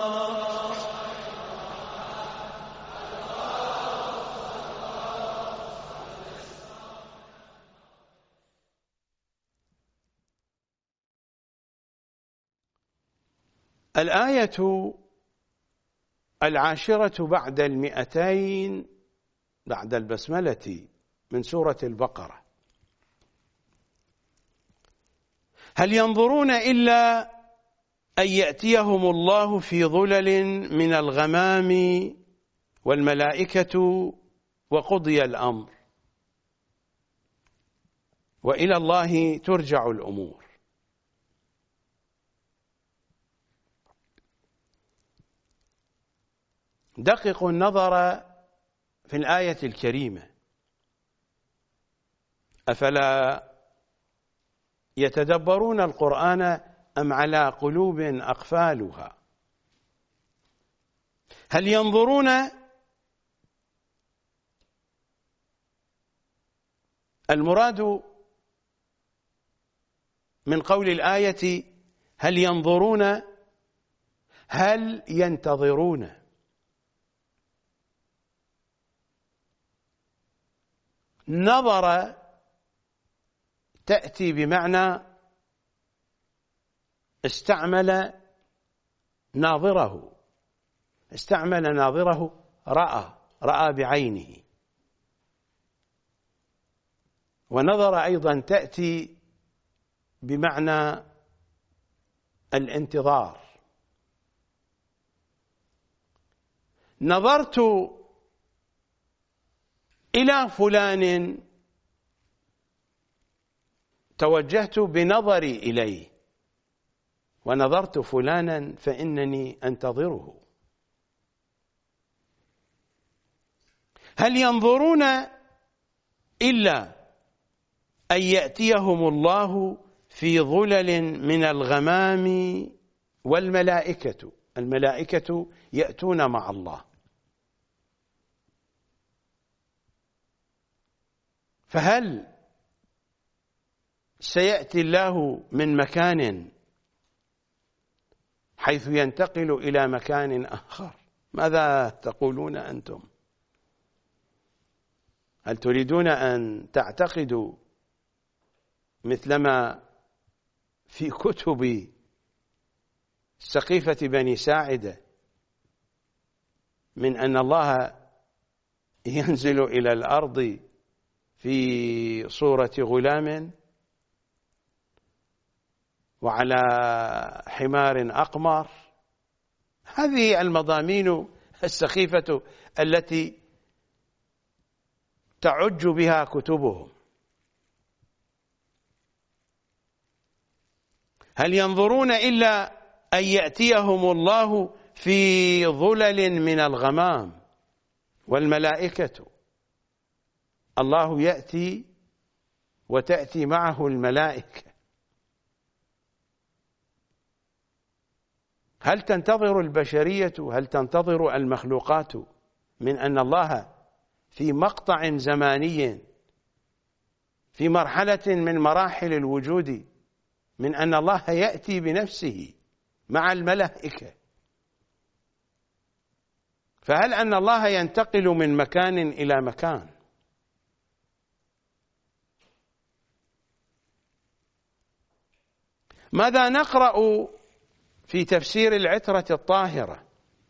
الآية العاشرة بعد المئتين بعد البسملة من سورة البقرة: هل ينظرون إلا أن يأتيهم الله في ظلل من الغمام والملائكة وقضي الأمر وإلى الله ترجع الأمور. دققوا النظر في الآية الكريمة: أفلا يتدبرون القرآن أم على قلوب أقفالها؟ هل ينظرون المراد من قول الآية هل ينظرون هل ينتظرون؟ نظر تأتي بمعنى استعمل ناظره، استعمل ناظره رأى رأى بعينه. ونظر أيضا تأتي بمعنى الانتظار. نظرت إلى فلان توجهت بنظري إليه ونظرت فلانا فإنني أنتظره. هل ينظرون إلا أن يأتيهم الله في ظلل من الغمام والملائكة الملائكة يأتون مع الله. فهل سيأتي الله من مكان حيث ينتقل إلى مكان آخر؟ ماذا تقولون أنتم؟ هل تريدون أن تعتقدوا مثلما في كتب سقيفة بني ساعدة من أن الله ينزل إلى الأرض في صورة غلام وعلى حمار أقمر؟ هذه المضامين السخيفة التي تعج بها كتبهم. هل ينظرون إلا أن يأتيهم الله في ظلل من الغمام والملائكة؟ الله يأتي وتأتي معه الملائكة. هل تنتظر البشرية، هل تنتظر المخلوقات من أن الله في مقطع زماني في مرحلة من مراحل الوجود من أن الله يأتي بنفسه مع الملائكة؟ فهل أن الله ينتقل من مكان إلى مكان؟ ماذا نقرأ في تفسير العترة الطاهرة؟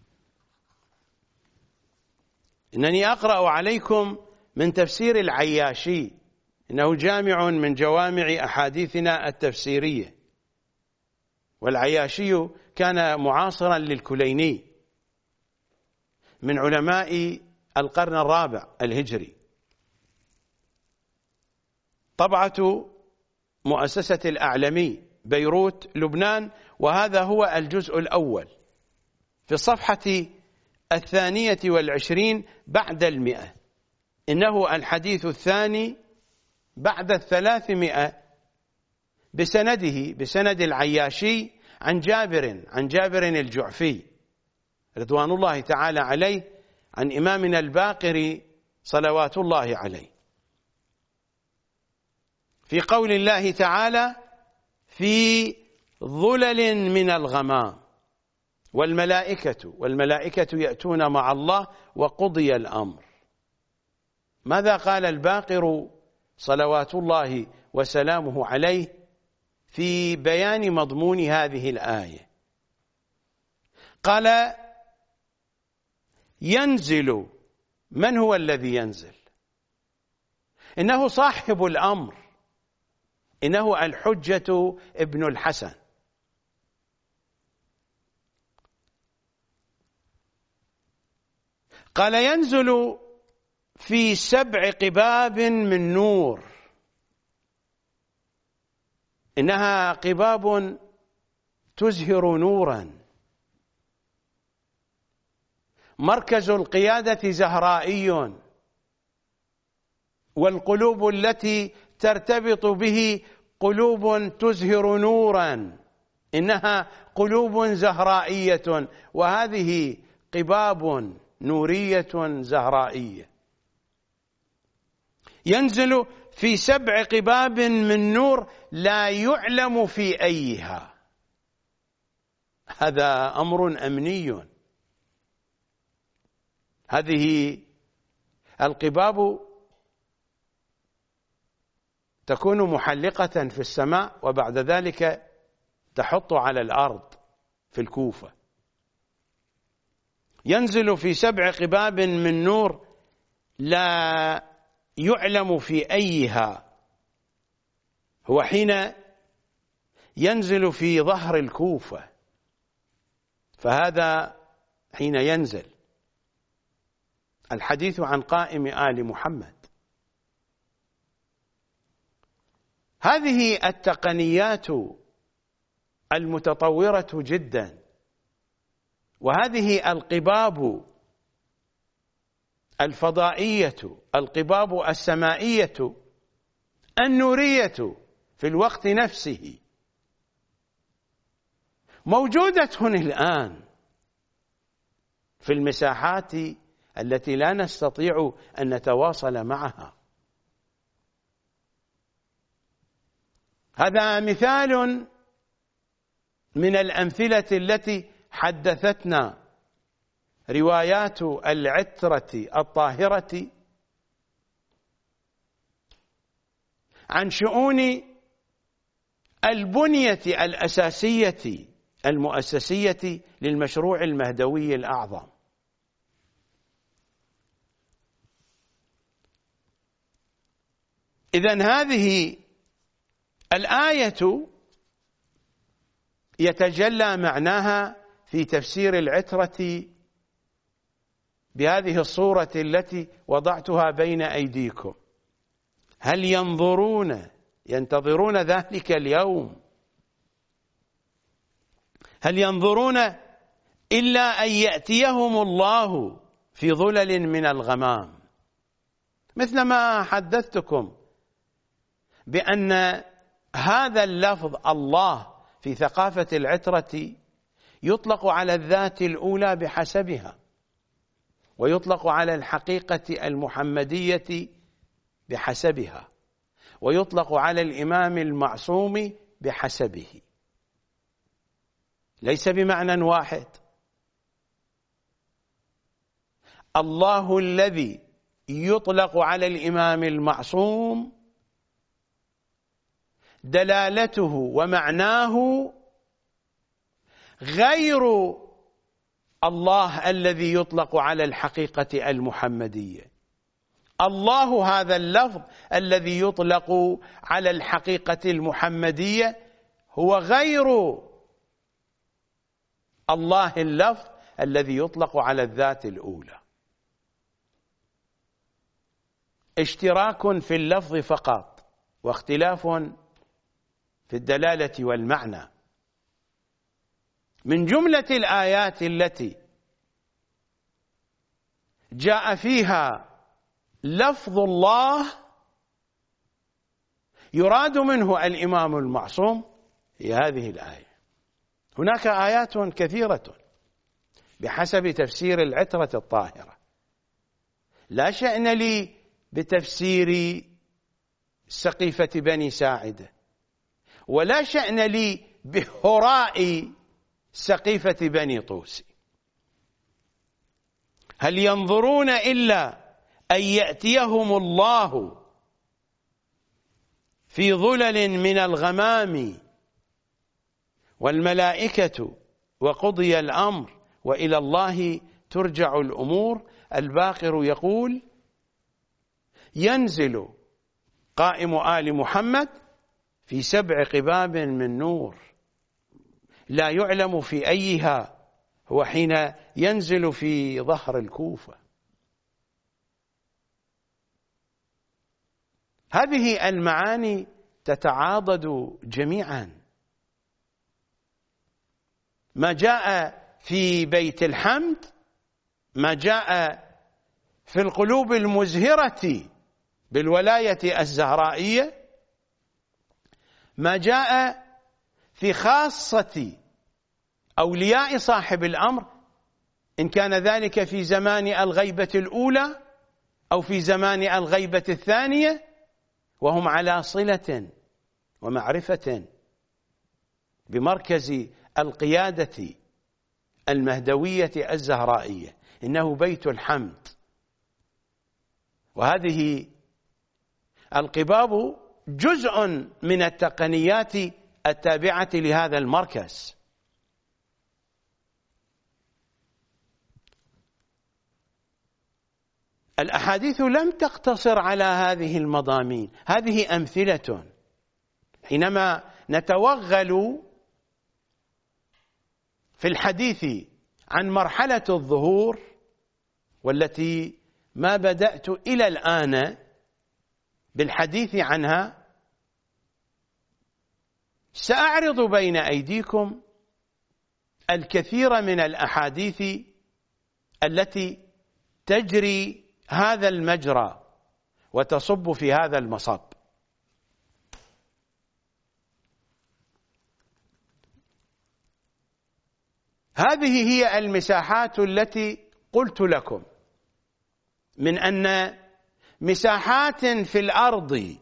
إنني أقرأ عليكم من تفسير العياشي، إنه جامع من جوامع أحاديثنا التفسيرية، والعياشي كان معاصرا للكليني من علماء القرن الرابع الهجري. طبعة مؤسسة الأعلمي بيروت لبنان، وهذا هو الجزء الأول في الصفحة الثانية والعشرين بعد المئة. إنه الحديث الثاني بعد الثلاثمائة بسنده بسند العياشي عن جابر عن جابر الجعفي رضوان الله تعالى عليه عن إمامنا الباقر صلوات الله عليه، في قول الله تعالى: في ظلل من الغمام والملائكة والملائكة يأتون مع الله وقضي الأمر. ماذا قال الباقر صلوات الله وسلامه عليه في بيان مضمون هذه الآية؟ قال: ينزل. من هو الذي ينزل؟ إنه صاحب الأمر، إنه الحجة ابن الحسن. قال: ينزل في سبع قباب من نور، إنها قباب تزهر نورا، مركز القيادة زهرائي، والقلوب التي ترتبط به قلوب تزهر نورا، إنها قلوب زهرائية، وهذه قباب نورية زهرائية. ينزل في سبع قباب من نور لا يعلم في أيها. هذا أمر أمني. هذه القباب تكون محلقة في السماء وبعد ذلك تحط على الأرض في الكوفة. ينزل في سبع قباب من نور لا يعلم في أيها. هو حين ينزل في ظهر الكوفة، فهذا حين ينزل. الحديث عن قائم آل محمد. هذه التقنيات المتطورة جدا، وهذه القباب الفضائية، القباب السمائية النورية في الوقت نفسه، موجودة هنا الآن في المساحات التي لا نستطيع أن نتواصل معها. هذا مثال من الأمثلة التي حدثتنا روايات العترة الطاهرة عن شؤون البنية الأساسية المؤسسية للمشروع المهدوي الأعظم. إذن هذه الآية يتجلى معناها في تفسير العترة بهذه الصورة التي وضعتها بين أيديكم: هل ينظرون ينتظرون ذلك اليوم، هل ينظرون إلا أن يأتيهم الله في ظلل من الغمام، مثل ما حدثتكم بأن هذا اللفظ الله في ثقافة العترة يطلق على الذات الأولى بحسبها، ويطلق على الحقيقة المحمدية بحسبها، ويطلق على الإمام المعصوم بحسبه، ليس بمعنى واحد. الله الذي يطلق على الإمام المعصوم دلالته ومعناه غير الله الذي يطلق على الحقيقة المحمدية. الله هذا اللفظ الذي يطلق على الحقيقة المحمدية هو غير الله اللفظ الذي يطلق على الذات الأولى. اشتراك في اللفظ فقط، واختلاف في الدلالة والمعنى. من جملة الآيات التي جاء فيها لفظ الله يراد منه الإمام المعصوم هي هذه الآية. هناك آيات كثيرة بحسب تفسير العترة الطاهرة، لا شأن لي بتفسير سقيفة بني ساعدة، ولا شأن لي بهراء سقيفة بني طوس. هل ينظرون إلا أن يأتيهم الله في ظلل من الغمام والملائكة وقضي الأمر وإلى الله ترجع الأمور. الباقر يقول: ينزل قائم آل محمد في سبع قباب من نور لا يعلم في أيها هو حين ينزل في ظهر الكوفة. هذه المعاني تتعاضد جميعا. ما جاء في بيت الحمد، ما جاء في القلوب المزهرة بالولاية الزهرائية، ما جاء في خاصة أولياء صاحب الأمر، إن كان ذلك في زمان الغيبة الأولى أو في زمان الغيبة الثانية، وهم على صلة ومعرفة بمركز القيادة المهدوية الزهرائية. إنه بيت الحمد، وهذه القباب جزء من التقنيات التابعة لهذا المركز. الأحاديث لم تقتصر على هذه المضامين، هذه أمثلة. حينما نتوغل في الحديث عن مرحلة الظهور، والتي ما بدأت إلى الآن بالحديث عنها، سأعرض بين أيديكم الكثير من الأحاديث التي تجري هذا المجرى وتصب في هذا المصب. هذه هي المساحات التي قلت لكم من أن مساحات في الأرض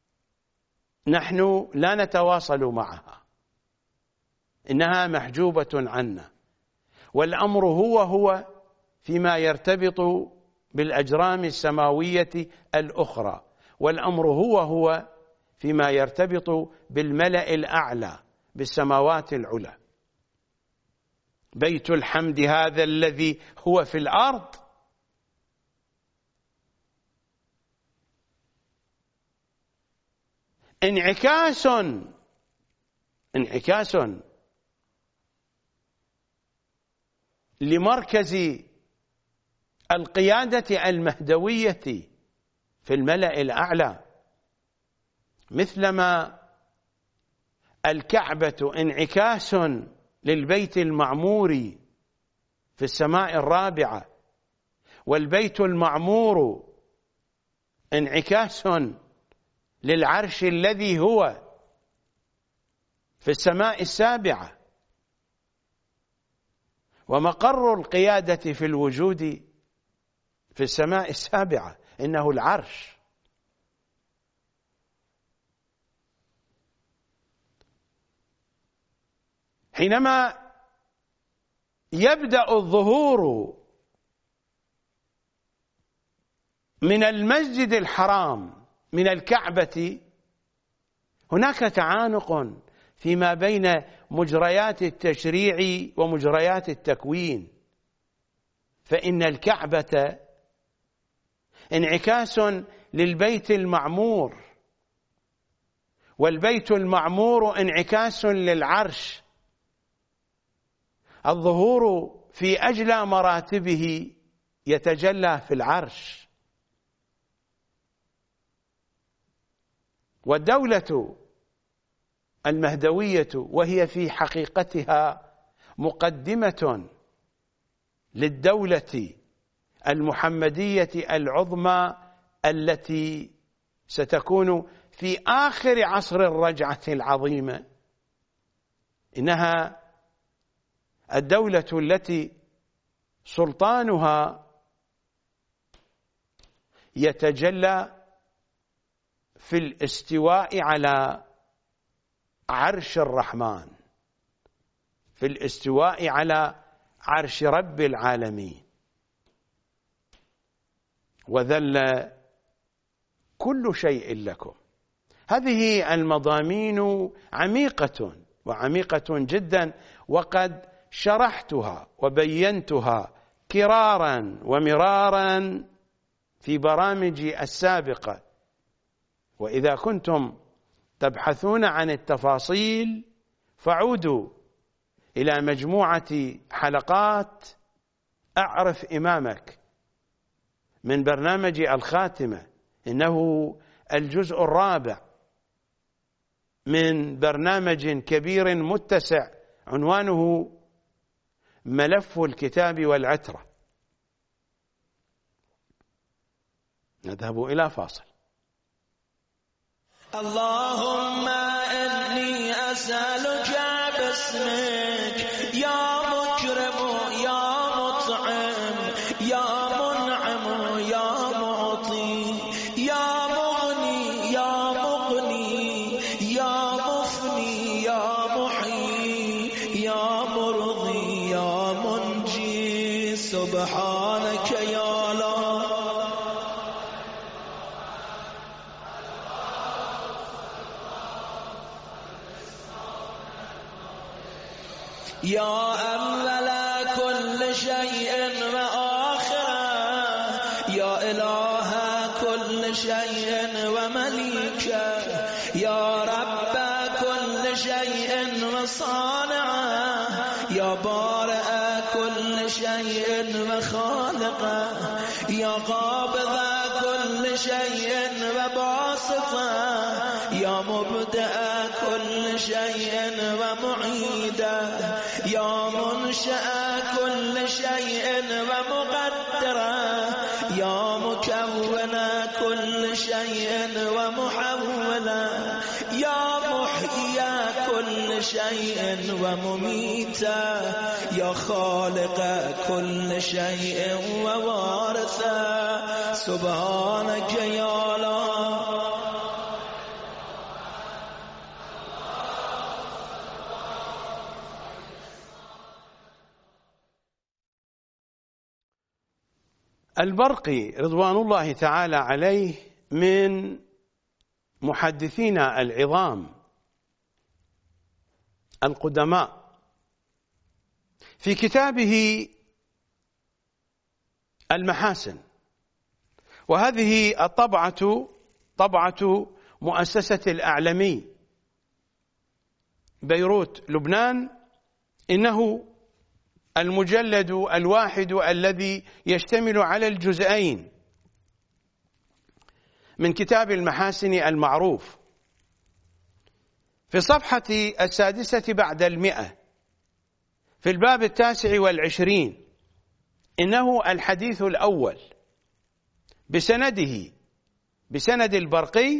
نحن لا نتواصل معها، إنها محجوبة عنا، والأمر هو هو فيما يرتبط بالأجرام السماوية الأخرى، والأمر هو هو فيما يرتبط بالملأ الأعلى بالسماوات العلى. بيت الحمد هذا الذي هو في الأرض انعكاس انعكاس لمركز القيادة المهدوية في الملأ الأعلى، مثلما الكعبة انعكاس للبيت المعمور في السماء الرابعة، والبيت المعمور انعكاس للعرش الذي هو في السماء السابعة، ومقر القيادة في الوجود في السماء السابعة إنه العرش. حينما يبدأ الظهور من المسجد الحرام من الكعبة، هناك تعانق فيما بين مجريات التشريع ومجريات التكوين، فإن الكعبة انعكاس للبيت المعمور، والبيت المعمور انعكاس للعرش. الظهور في أجلى مراتبه يتجلى في العرش، والدولة المهدوية وهي في حقيقتها مقدمة للدولة المحمدية العظمى التي ستكون في آخر عصر الرجعة العظيمة. إنها الدولة التي سلطانها يتجلى في الاستواء على عرش الرحمن، في الاستواء على عرش رب العالمين، وذل كل شيء لكم. هذه المضامين عميقة وعميقة جدا، وقد شرحتها وبينتها كرارا ومرارا في برامجي السابقة، وإذا كنتم تبحثون عن التفاصيل فعودوا إلى مجموعة حلقات أعرف إمامك من برنامج الخاتمة، إنه الجزء الرابع من برنامج كبير متسع عنوانه ملف الكتاب والعترة. نذهب إلى فاصل. اللهم إني أسألك باسمك يا مكرم يا مطعم يا منعم يا معطي يا مغني يا مغني يا مفني يا محيي يا مرضي يا منجي، سبحانك يا الله يا أول كل شيء وآخره، يا إله كل شيء ومليكه، يا رب كل شيء وصانعه، يا بارئ كل شيء وخالقه، يا قابض كل كل شيء وباسطه يا مبدأ كل شيء ومعيده يا منشأ كل شيء ومقدره يا مكون كل شيء ومحوله يا محيي كل شيء ومميته يا خالق كل شيء ووارثه سبحانك يا الله. البرقي رضوان الله تعالى عليه من محدثينا العظام القدماء، في كتابه المحاسن، وهذه الطبعة طبعة مؤسسة الأعلمي بيروت لبنان، إنه المجلد الواحد الذي يشتمل على الجزئين من كتاب المحاسن المعروف. في الصفحة السادسة بعد المئة في الباب التاسع والعشرين إنه الحديث الأول بسنده بسند البرقي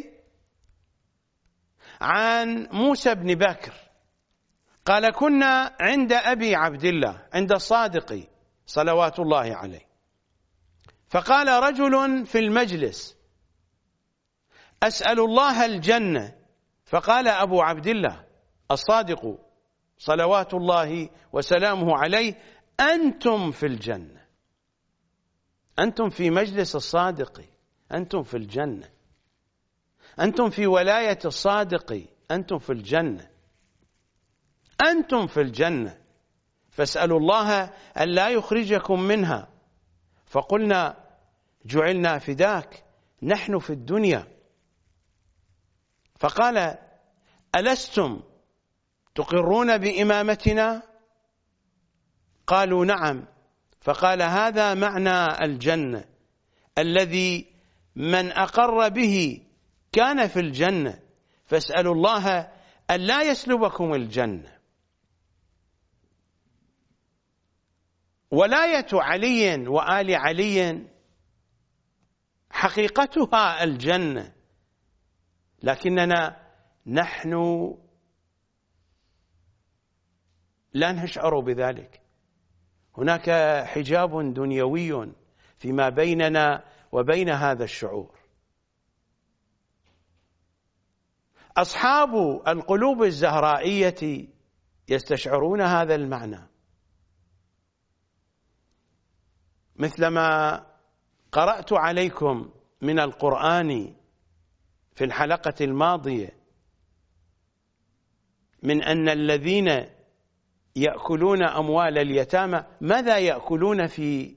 عن موسى بن بكر قال: كنا عند أبي عبد الله، عند الصادق صلوات الله عليه، فقال رجل في المجلس: أسأل الله الجنة. فقال أبو عبد الله الصادق صلوات الله وسلامه عليه: أنتم في الجنة، أنتم في مجلس الصادق، أنتم في الجنة، أنتم في ولاية الصادق، أنتم في الجنة، أنتم في الجنة، فاسألوا الله أن لا يخرجكم منها. فقلنا: جعلنا فداك، نحن في الدنيا. فقال: ألستم تقرون بإمامتنا؟ قالوا: نعم. فقال: هذا معنى الجنة، الذي من أقر به كان في الجنة، فاسألوا الله أن لا يسلبكم الجنة. ولاية علي وآل علي حقيقتها الجنة، لكننا نحن لا نشعر بذلك. هناك حجاب دنيوي فيما بيننا وبين هذا الشعور. أصحاب القلوب الزهرائية يستشعرون هذا المعنى، مثلما قرأت عليكم من القرآن في الحلقة الماضية من أن الذين يأكلون أموال اليتامى ماذا يأكلون في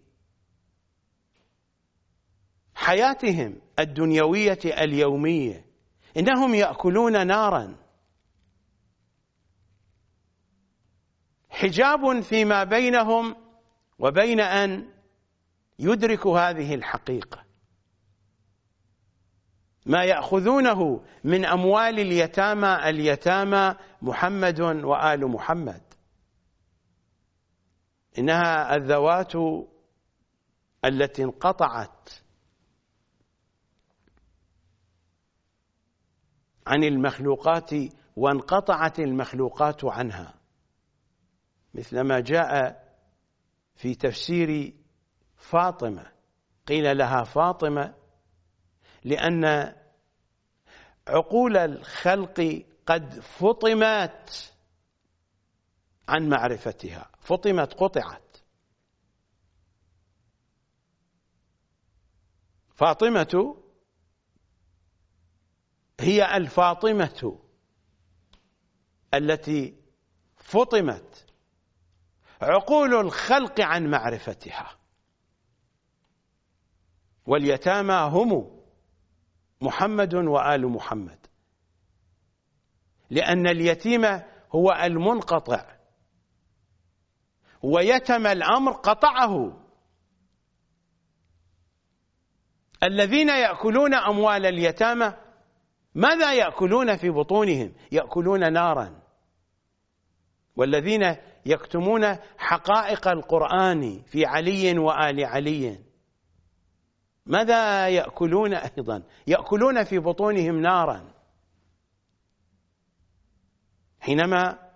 حياتهم الدنيوية اليومية؟ إنهم يأكلون نارا. حجاب فيما بينهم وبين أن يدركوا هذه الحقيقة. ما يأخذونه من أموال اليتامى اليتامى محمد وآل محمد، إنها الذوات التي انقطعت عن المخلوقات وانقطعت المخلوقات عنها، مثلما جاء في تفسير فاطمة، قيل لها فاطمة لأن عقول الخلق قد فطمت عن معرفتها، فطمت قطعت. فاطمة هي الفاطمة التي فطمت عقول الخلق عن معرفتها، واليتامى هم محمد وآل محمد، لأن اليتيم هو المنقطع، ويتم الأمر قطعه. الذين يأكلون أموال اليتامى ماذا يأكلون في بطونهم؟ يأكلون نارا. والذين يكتمون حقائق القرآن في علي وآل علي ماذا يأكلون أيضا؟ يأكلون في بطونهم نارا. حينما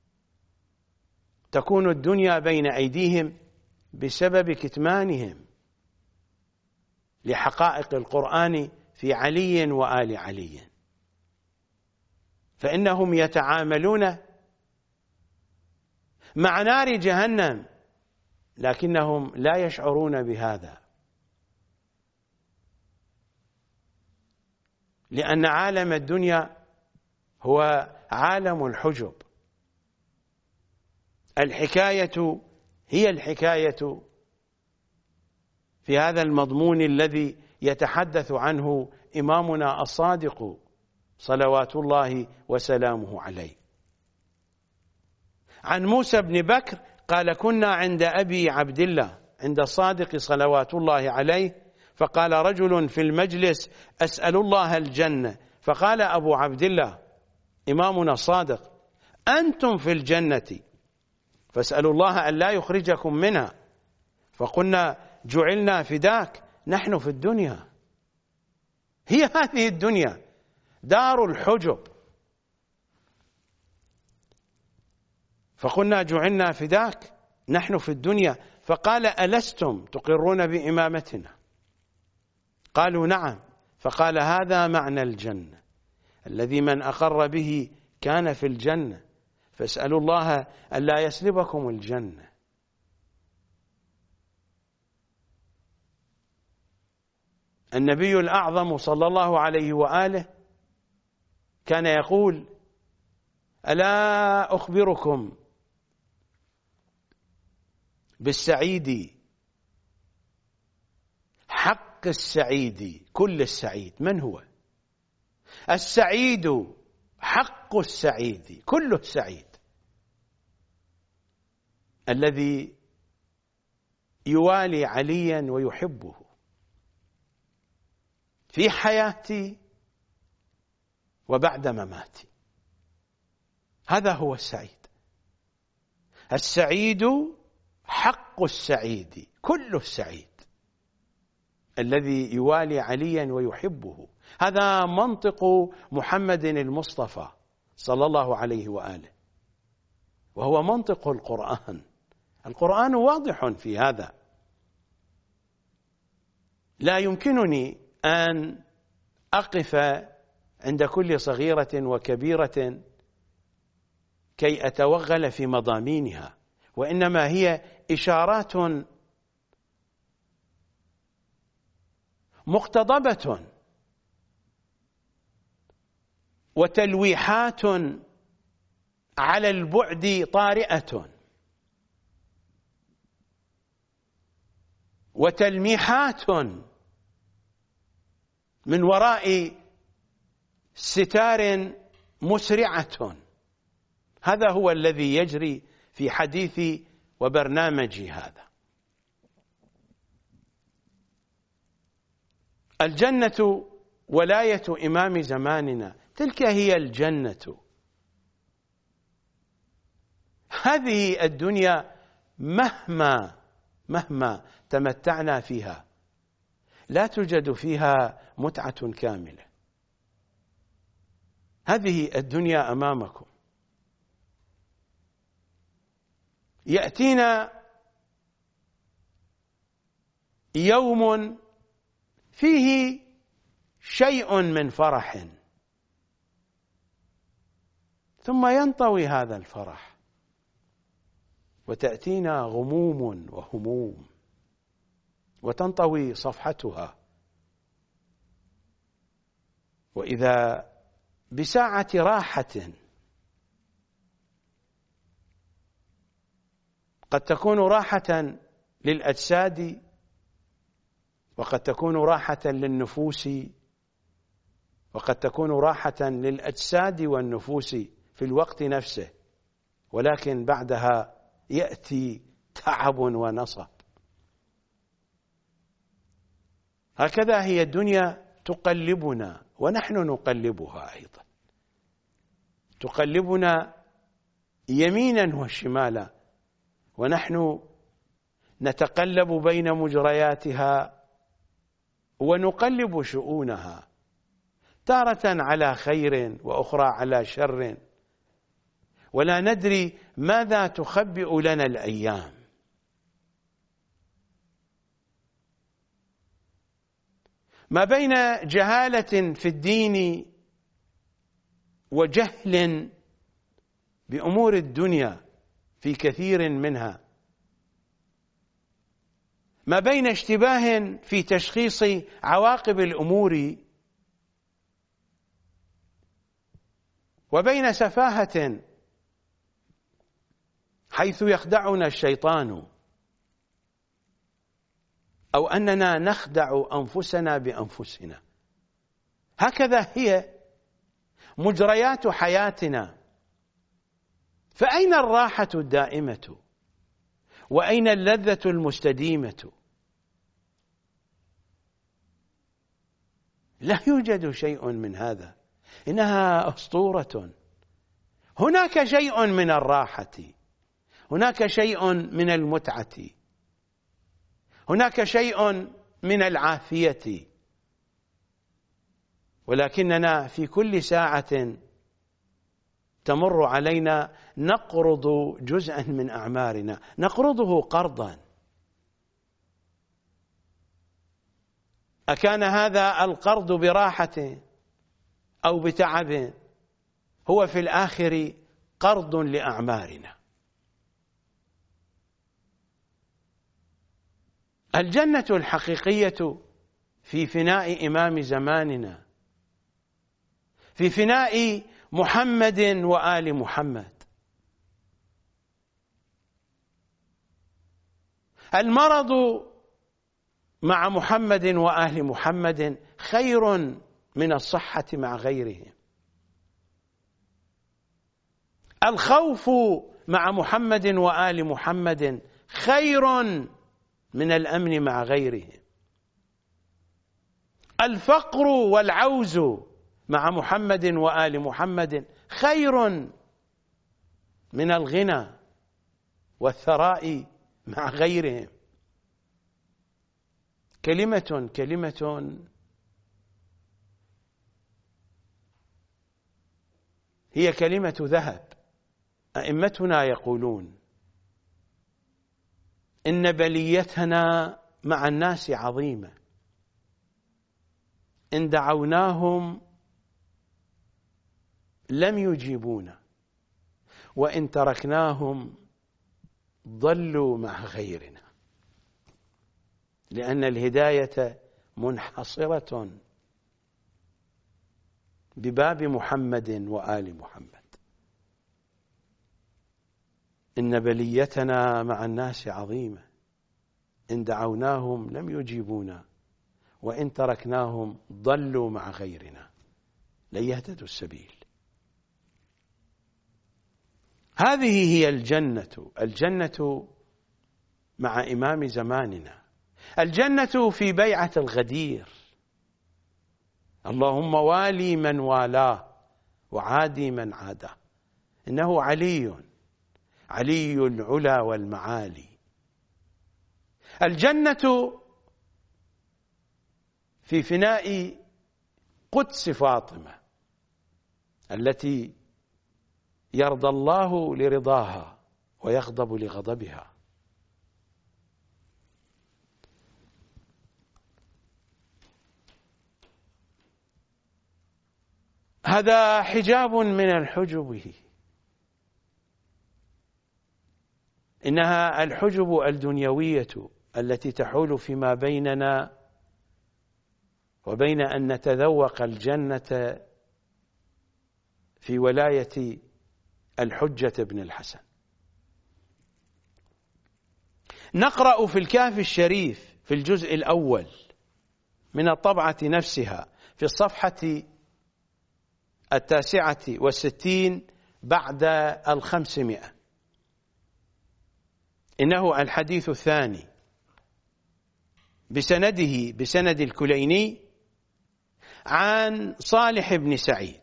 تكون الدنيا بين أيديهم بسبب كتمانهم لحقائق القرآن في علي وآل علي، فإنهم يتعاملون مع نار جهنم لكنهم لا يشعرون بهذا، لأن عالم الدنيا هو عالم الحجب. الحكاية هي الحكاية في هذا المضمون الذي يتحدث عنه إمامنا الصادق صلوات الله وسلامه عليه. عن موسى بن بكر قال: كنا عند أبي عبد الله عند الصادق صلوات الله عليه، فقال رجل في المجلس: أسأل الله الجنة. فقال أبو عبد الله إمامنا الصادق: أنتم في الجنة فاسألوا الله أن لا يخرجكم منها. فقلنا: جعلنا فداك، نحن في الدنيا، هي هذه الدنيا دار الحجب. فقلنا: جعلنا فداك، نحن في الدنيا. فقال: ألستم تقرون بإمامتنا؟ قالوا: نعم. فقال: هذا معنى الجنة، الذي من أقر به كان في الجنة، فاسألوا الله أن لا يسلبكم الجنة. النبي الأعظم صلى الله عليه وآله كان يقول: ألا أخبركم بالسعيد، حق السعيد، كل السعيد. من هو السعيد؟ حق السعيد، كل السعيد، الذي يوالي عليا ويحبه في حياتي وبعد مماتي. هذا هو السعيد. السعيد حق السعيد، كل السعيد، الذي يوالي عليا ويحبه. هذا منطق محمد المصطفى صلى الله عليه وآله، وهو منطق القرآن. القرآن واضح في هذا. لا يمكنني أن أقف عند كل صغيرة وكبيرة كي أتوغل في مضامينها، وإنما هي إشارات مقتضبة وتلويحات على البعد طارئة وتلميحات من وراء ستار مسرعة. هذا هو الذي يجري في حديثي وبرنامجي هذا. الجنة ولاية إمام زماننا، تلك هي الجنة. هذه الدنيا مهما مهما تمتعنا فيها لا توجد فيها متعة كاملة. هذه الدنيا أمامكم، يأتينا يوم فيه شيء من فرح، ثم ينطوي هذا الفرح وتأتينا غموم وهموم وتنطوي صفحتها. وإذا بساعة راحة قد تكون راحة للأجساد، وقد تكون راحة للنفوس، وقد تكون راحة للأجساد والنفوس في الوقت نفسه، ولكن بعدها يأتي تعب ونصب. هكذا هي الدنيا تقلبنا ونحن نقلبها أيضا، تقلبنا يمينا وشمالا، ونحن نتقلب بين مجرياتها ونقلب شؤونها، تارة على خير وأخرى على شر، ولا ندري ماذا تخبئ لنا الأيام. ما بين جهالة في الدين وجهل بأمور الدنيا في كثير منها، ما بين اشتباه في تشخيص عواقب الأمور وبين سفاهة حيث يخدعنا الشيطان، أو أننا نخدع أنفسنا بأنفسنا. هكذا هي مجريات حياتنا. فأين الراحة الدائمة؟ وأين اللذة المستديمة؟ لا يوجد شيء من هذا، إنها أسطورة. هناك شيء من الراحة، هناك شيء من المتعة، هناك شيء من العافية، ولكننا في كل ساعة تمر علينا نقرض جزءا من أعمارنا، نقرضه قرضا. أكان هذا القرض براحة أو بتعب؟ هو في الآخر قرض لأعمارنا. الجنة الحقيقية في فناء إمام زماننا، في فناء محمد وآل محمد. المرض مع محمد وآل محمد خير من الصحة مع غيرهم. الخوف مع محمد وآل محمد خير من الأمن مع غيرهم. الفقر والعوز مع محمد وآل محمد خير من الغنى والثراء مع غيرهم. كلمة كلمة هي كلمة ذهب. أئمتنا يقولون إن بليتنا مع الناس عظيمة، إن دعوناهم لم يجيبونا، وإن تركناهم ضلوا مع غيرنا، لأن الهداية منحصرة بباب محمد وآل محمد. إن بليتنا مع الناس عظيمة، إن دعوناهم لم يجيبونا، وإن تركناهم ضلوا مع غيرنا، لن يهتدوا السبيل. هذه هي الجنة. الجنة مع إمام زماننا، الجنة في بيعة الغدير. اللهم والي من والاه وعادي من عاداه، إنه علي علي العلا والمعالي. الجنة في فناء قدس فاطمة التي يرضى الله لرضاها ويغضب لغضبها. هذا حجاب من الحجب، إنها الحجب الدنيوية التي تحول فيما بيننا وبين أن نتذوق الجنة في ولاية الحجة بن الحسن. نقرأ في الكهف الشريف في الجزء الأول من الطبعة نفسها في الصفحة التاسعة والستين بعد الخمسمائة، إنه الحديث الثاني: بسنده بسند الكليني عن صالح بن سعيد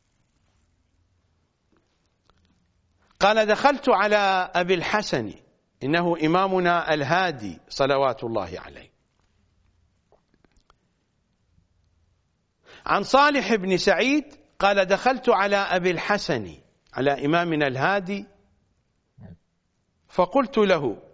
قال دخلت على أبي الحسن، إنه إمامنا الهادي صلوات الله عليه، عن صالح بن سعيد قال دخلت على أبي الحسن، على إمامنا الهادي، فقلت له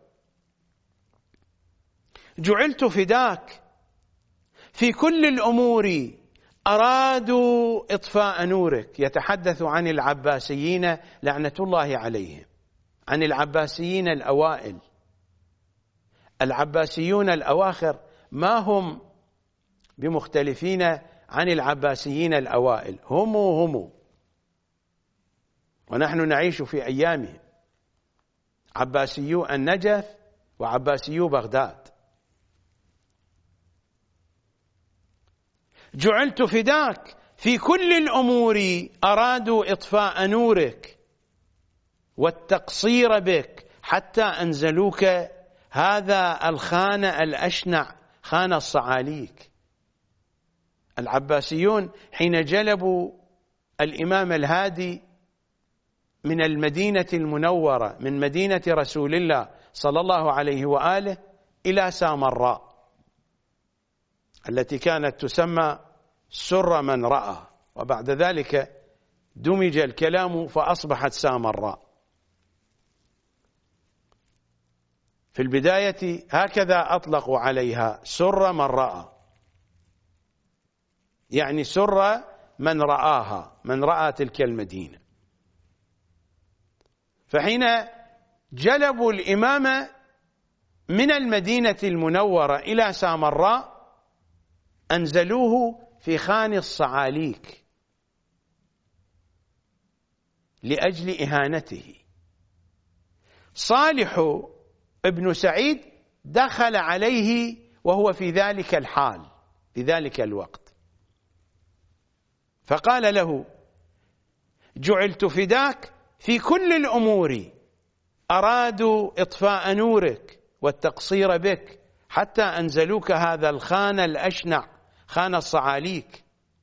جعلت فداك في كل الأمور أرادوا إطفاء نورك. يتحدث عن العباسيين لعنة الله عليهم، عن العباسيين الأوائل. العباسيون الأواخر ما هم بمختلفين عن العباسيين الأوائل، هم هم ونحن نعيش في أيامهم، عباسيو النجف وعباسيو بغداد. جعلت فداك في كل الأمور أرادوا إطفاء نورك والتقصير بك حتى أنزلوك هذا الخان الأشنع، خان الصعاليك. العباسيون حين جلبوا الإمام الهادي من المدينة المنورة، من مدينة رسول الله صلى الله عليه وآله إلى سامراء التي كانت تسمى سر من رأى، وبعد ذلك دمج الكلام فأصبحت سامراء. في البداية هكذا أطلقوا عليها سر من رأى، يعني سر من رآها، من رأى تلك المدينة. فحين جلبوا الإمام من المدينة المنورة إلى سامراء أنزلوه في خان الصعاليك لأجل إهانته. صالح ابن سعيد دخل عليه وهو في ذلك الحال، في ذلك الوقت، فقال له جعلت فداك في كل الأمور أرادوا إطفاء نورك والتقصير بك حتى أنزلوك هذا الخان الأشنع، خان الصعاليك.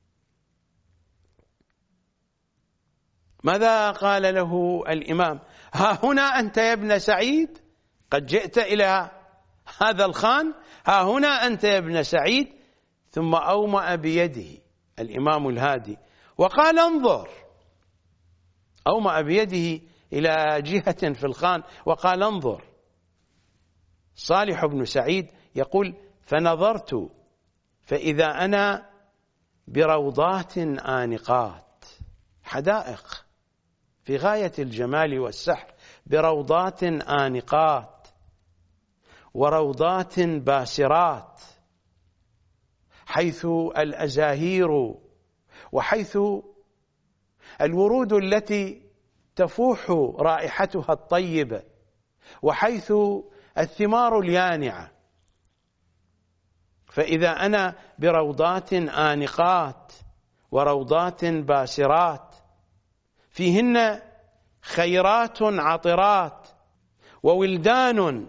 ماذا قال له الإمام؟ ها هنا أنت يا ابن سعيد قد جئت إلى هذا الخان، ها هنا أنت يا ابن سعيد. ثم أومأ بيده الإمام الهادي وقال انظر، أومأ بيده إلى جهة في الخان وقال انظر. صالح بن سعيد يقول فنظرت فإذا أنا بروضات آنقات، حدائق في غاية الجمال والسحر، بروضات آنقات وروضات باسرات، حيث الأزاهير وحيث الورود التي تفوح رائحتها الطيبة، وحيث الثمار اليانعة. فإذا أنا بروضات آنقات وروضات باسرات فيهن خيرات عطرات وولدان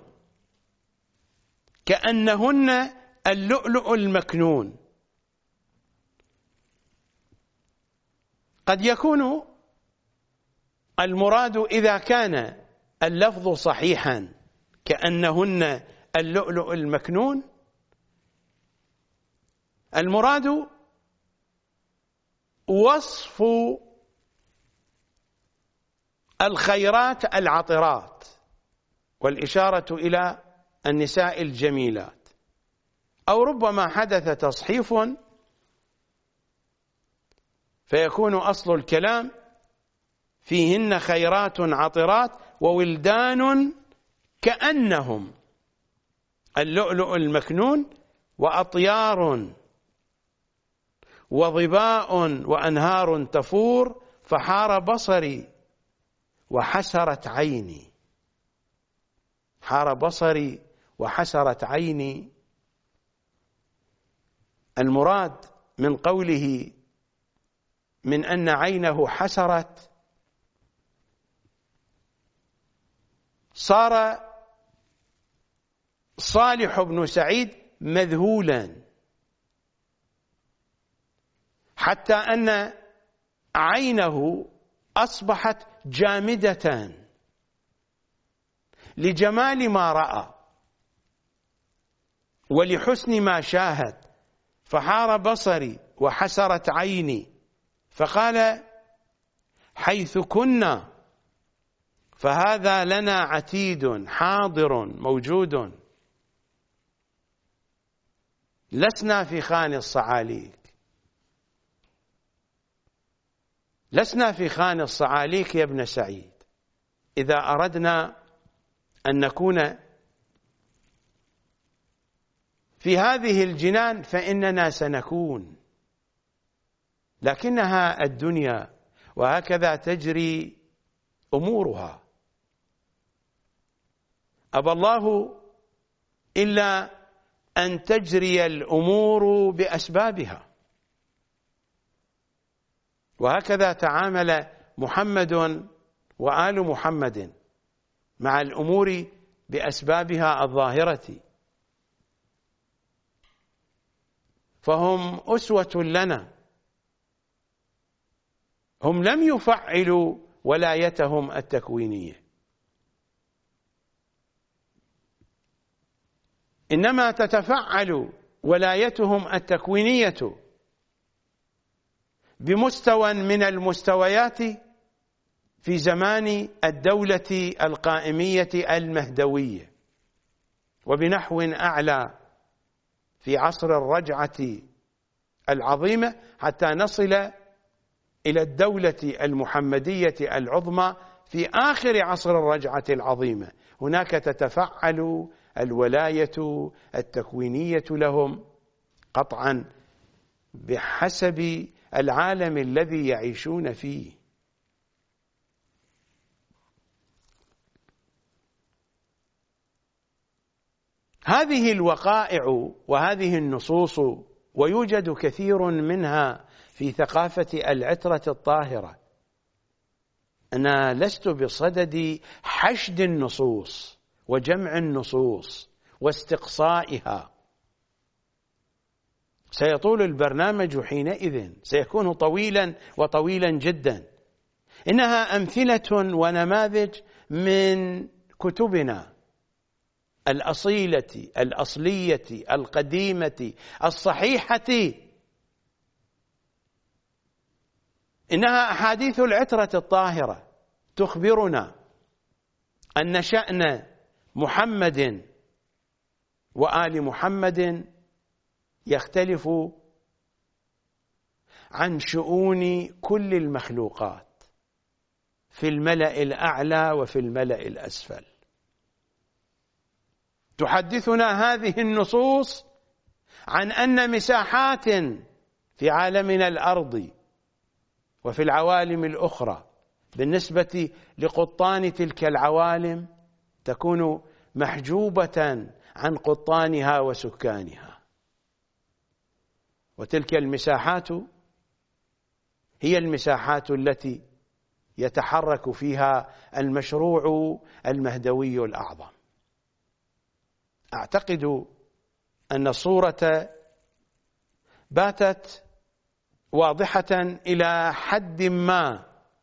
كأنهن اللؤلؤ المكنون. قد يكون المراد إذا كان اللفظ صحيحا كأنهن اللؤلؤ المكنون، المراد وصف الخيرات العطرات والإشارة إلى النساء الجميلات، أو ربما حدث تصحيف فيكون أصل الكلام فيهن خيرات عطرات وولدان كأنهم اللؤلؤ المكنون وأطيار وظباء وأنهار تفور، فحار بصري وحسرت عيني، حار بصري وحسرت عيني. المراد من قوله من أن عينه حسرت، صار صالح بن سعيد مذهولا، حتى أن عينه أصبحت جامدة لجمال ما رأى ولحسن ما شاهد، فحار بصري وحسرت عيني، فقال: حيث كنا فهذا لنا عتيد حاضر موجود، لسنا في خان الصعاليك، لسنا في خان الصعاليك يا ابن سعيد. إذا أردنا أن نكون في هذه الجنان فإننا سنكون، لكنها الدنيا وهكذا تجري أمورها. أبى الله إلا أن تجري الأمور بأسبابها، وهكذا تعامل محمد وآل محمد مع الأمور بأسبابها الظاهرة، فهم أسوة لنا. هم لم يفعلوا ولايتهم التكوينية، إنما تتفعل ولايتهم التكوينية بمستوى من المستويات في زمان الدولة القائمية المهدوية، وبنحو أعلى في عصر الرجعة العظيمة، حتى نصل إلى الدولة المحمدية العظمى في آخر عصر الرجعة العظيمة. هناك تتفعل الولاية التكوينية لهم قطعا بحسب العالم الذي يعيشون فيه. هذه الوقائع وهذه النصوص، ويوجد كثير منها في ثقافة العترة الطاهرة. أنا لست بصدد حشد النصوص وجمع النصوص واستقصائها، سيطول البرنامج حينئذ، سيكون طويلا وطويلا جدا. إنها أمثلة ونماذج من كتبنا الأصيلة الأصلية القديمة الصحيحة. إنها أحاديث العترة الطاهرة تخبرنا أن شأن محمد وآل محمد يختلف عن شؤون كل المخلوقات في الملأ الأعلى وفي الملأ الأسفل. تحدثنا هذه النصوص عن أن مساحات في عالمنا الأرضي وفي العوالم الأخرى بالنسبة لقطان تلك العوالم تكون محجوبة عن قطانها وسكانها، وتلك المساحات هي المساحات التي يتحرك فيها المشروع المهدوي الأعظم. أعتقد أن الصورة باتت واضحة إلى حد ما،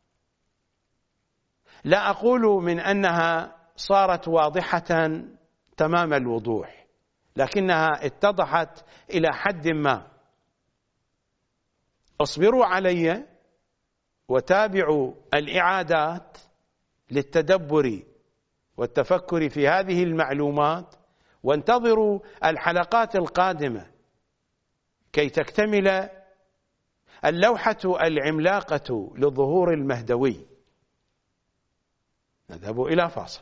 لا أقول من أنها صارت واضحة تمام الوضوح، لكنها اتضحت إلى حد ما. اصبروا علي وتابعوا الإعادات للتدبر والتفكر في هذه المعلومات، وانتظروا الحلقات القادمة كي تكتمل اللوحة العملاقة للظهور المهدوي. نذهب إلى فاصل.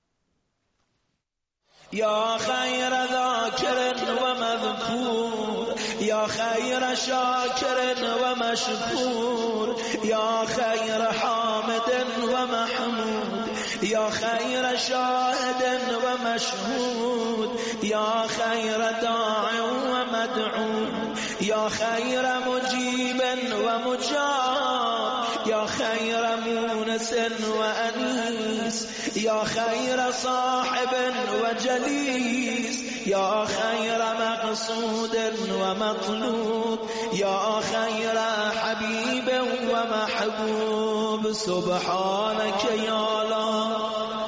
يا خير ذاكر ومذكور، يا خير شاكر ومشكور، يا خير حامد ومحمود، يا خير شاهد ومشهود، يا خير داع ومدعو، يا خير مجيب ومجاب، يا خير مونس وأنيس يا خير صاحب وجليس يا خير مقصود ومطلوب يا خير حبيب ومحبوب سبحانك يا الله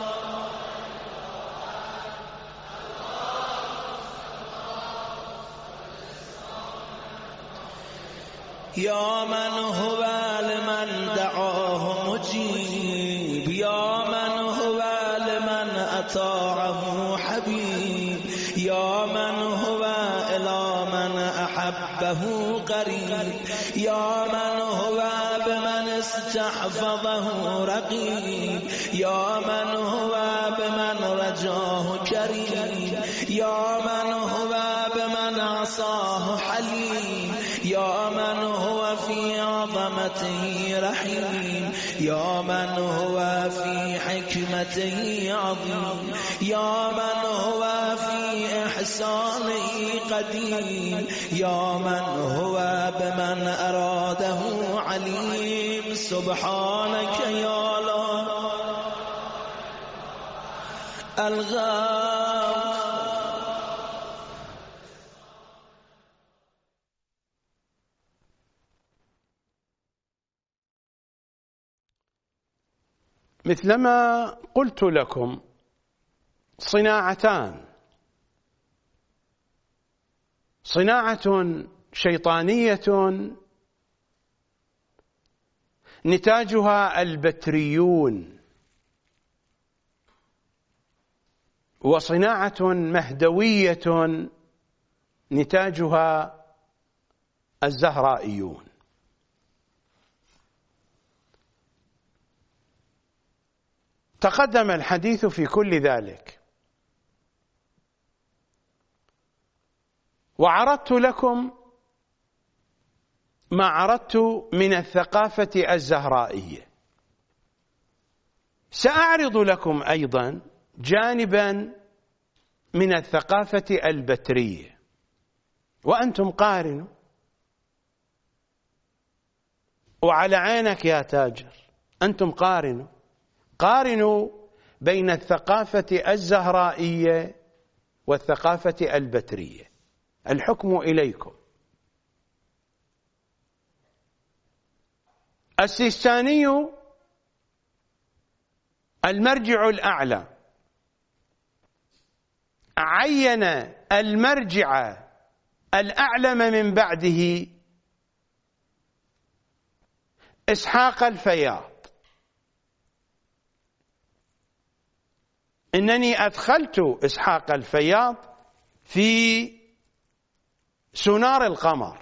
يا من هو لمن دعاه مجيب يا من هو لمن أطاعه حبيب يا من هو إلى من أحبه قريب يا من هو بمن استحفظه رقيب يا من هو بمن رجاه كريم يا من هو بمن عصاه حليم يا من هو في عظمته رحيم يا من هو في حكمته عظيم يا من هو في إحسانه قديم يا من هو بمن أراده عليم سبحانك يا الله الغافر مثلما قلت لكم صناعتان، صناعة شيطانية نتاجها البتريون، وصناعة مهدوية نتاجها الزهرائيون. تقدم الحديث في كل ذلك، وعرضت لكم ما عرضت من الثقافة الزهرائية. سأعرض لكم أيضا جانبا من الثقافة البترية، وأنتم قارنوا، وعلى عينك يا تاجر، أنتم قارنوا قارنوا بين الثقافة الزهرائية والثقافة البترية. الحكم إليكم. السيستاني المرجع الأعلى عين المرجع الأعلم من بعده إسحاق الفياض. إنني أدخلت إسحاق الفياض في سونار القمر،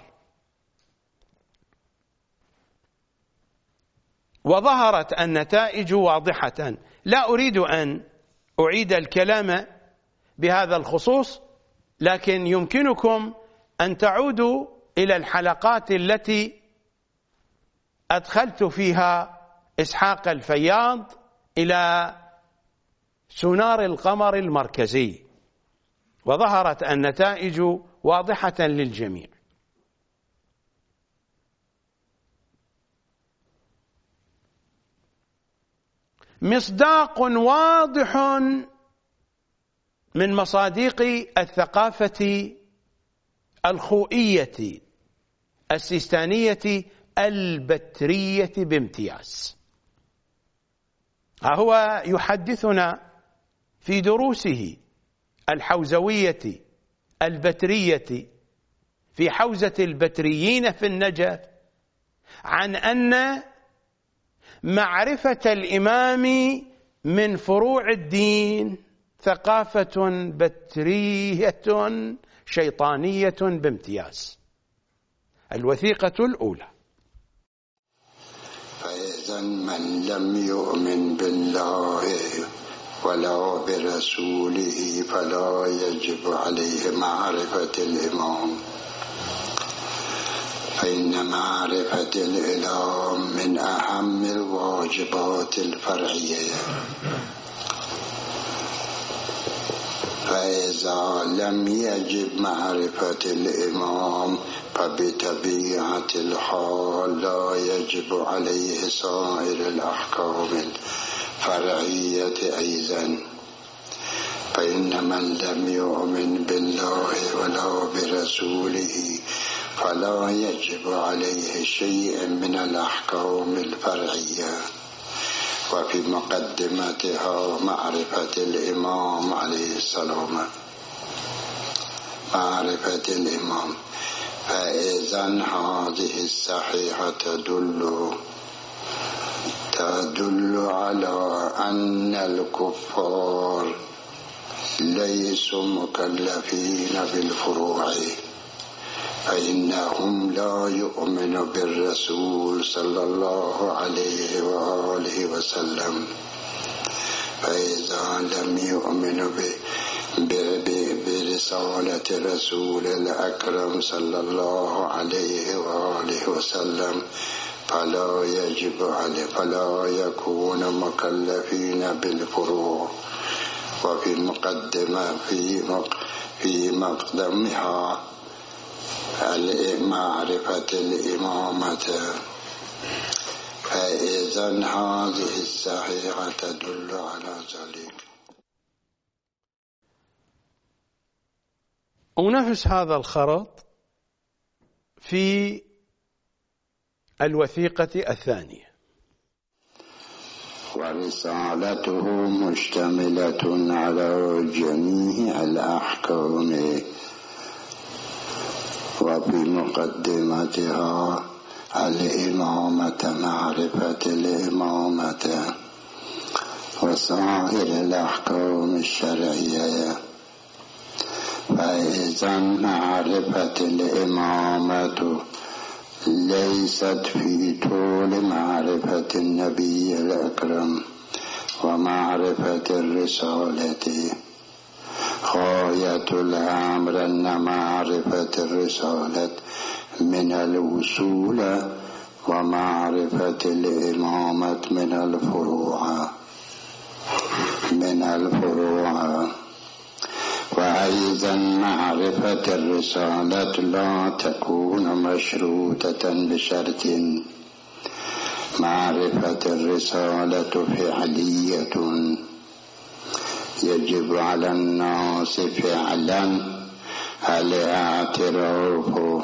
وظهرت النتائج واضحة. لا أريد أن أعيد الكلام بهذا الخصوص، لكن يمكنكم أن تعودوا إلى الحلقات التي أدخلت فيها إسحاق الفياض إلى سونار القمر المركزي، وظهرت النتائج واضحة للجميع. مصداق واضح من مصادق الثقافة الخوئية السيستانية البترية بامتياز. ها هو يحدثنا في دروسه الحوزوية البترية في حوزة البتريين في النجف عن أن معرفة الإمام من فروع الدين ثقافة بترية شيطانية بامتياز. الوثيقة الأولى: فإذا من لم يؤمن بالله ولا برسوله فلا يجب عليه معرفة الإمام، فإن معرفة الإله من أهم الواجبات الفرعية. فإذا لم يجب معرفة الإمام فبطبيعة الحال لا يجب عليه سائر الأحكام الفرعية أيضا، فإن من لم يؤمن بالله ولا برسوله فلا يجب عليه شيء من الأحكام الفرعية. وفي مقدمتها معرفة الإمام عليه السلام، معرفة الإمام. فإذن هذه الصحيحة تدل تدل على أن الكفار ليسوا مكلفين بالفروع، فإنهم لا يؤمنوا بالرسول صلى الله عليه وآله وسلم. فإذا لم يؤمنوا برسالة رسول الأكرم صلى الله عليه وآله وسلم فلا يجب عليه فلا يكون مكلفين بالفروع. وفي مقدمة في في مقدمها معرفة الإمامة، فإذن هذه الصحيحة تدل على ذلك. ونفس هذا الخرط في الوثيقة الثانية. ورسالته مشتملة على جميع الأحكام، وفي مقدمتها الإمامة معرفة الإمامة وسائر الأحكام الشرعية. فإذا معرفة الإمامة ليست في طول معرفة النبي الأكرم ومعرفة الرسالة. غاية الأمر أن معرفة الرسالة من الوصول ومعرفة الإمامة من الفروع من الفروع. وأيضا معرفة الرسالة لا تكون مشروطة بشرط. معرفة الرسالة فعلية، يجب على الناس فعلا الاعتراف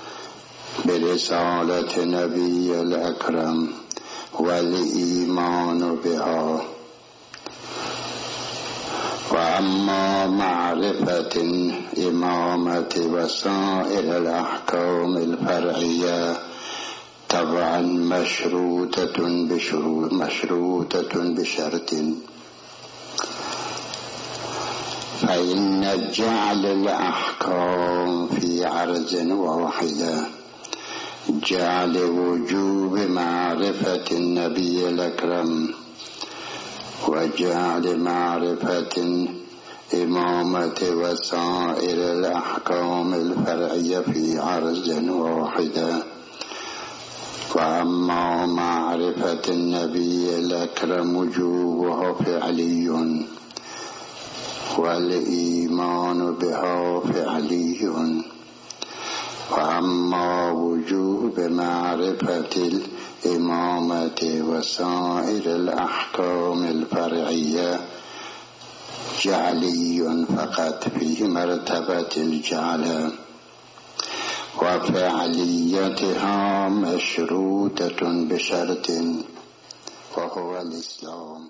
برسالة نبي الأكرم والإيمان بها. وأما معرفة الإمامة وسائر الأحكام الفرعية طبعا مشروطة بشروط مشروطة بشرط. فإن جعل الأحكام في عرض واحدة جعل وجوب معرفة النبي الأكرم وجعل معرفة إمامة وسائر الأحكام الفرعية في عرض واحدة. وأما معرفة النبي الأكرم وجوبها فعلي والإيمان بها فعلي. وأما وجوب معرفة الإمامة وسائر الأحكام الفرعية جعلي فقط في مرتبة الجعل، وفعليتها مشروطة بشرط وهو الإسلام.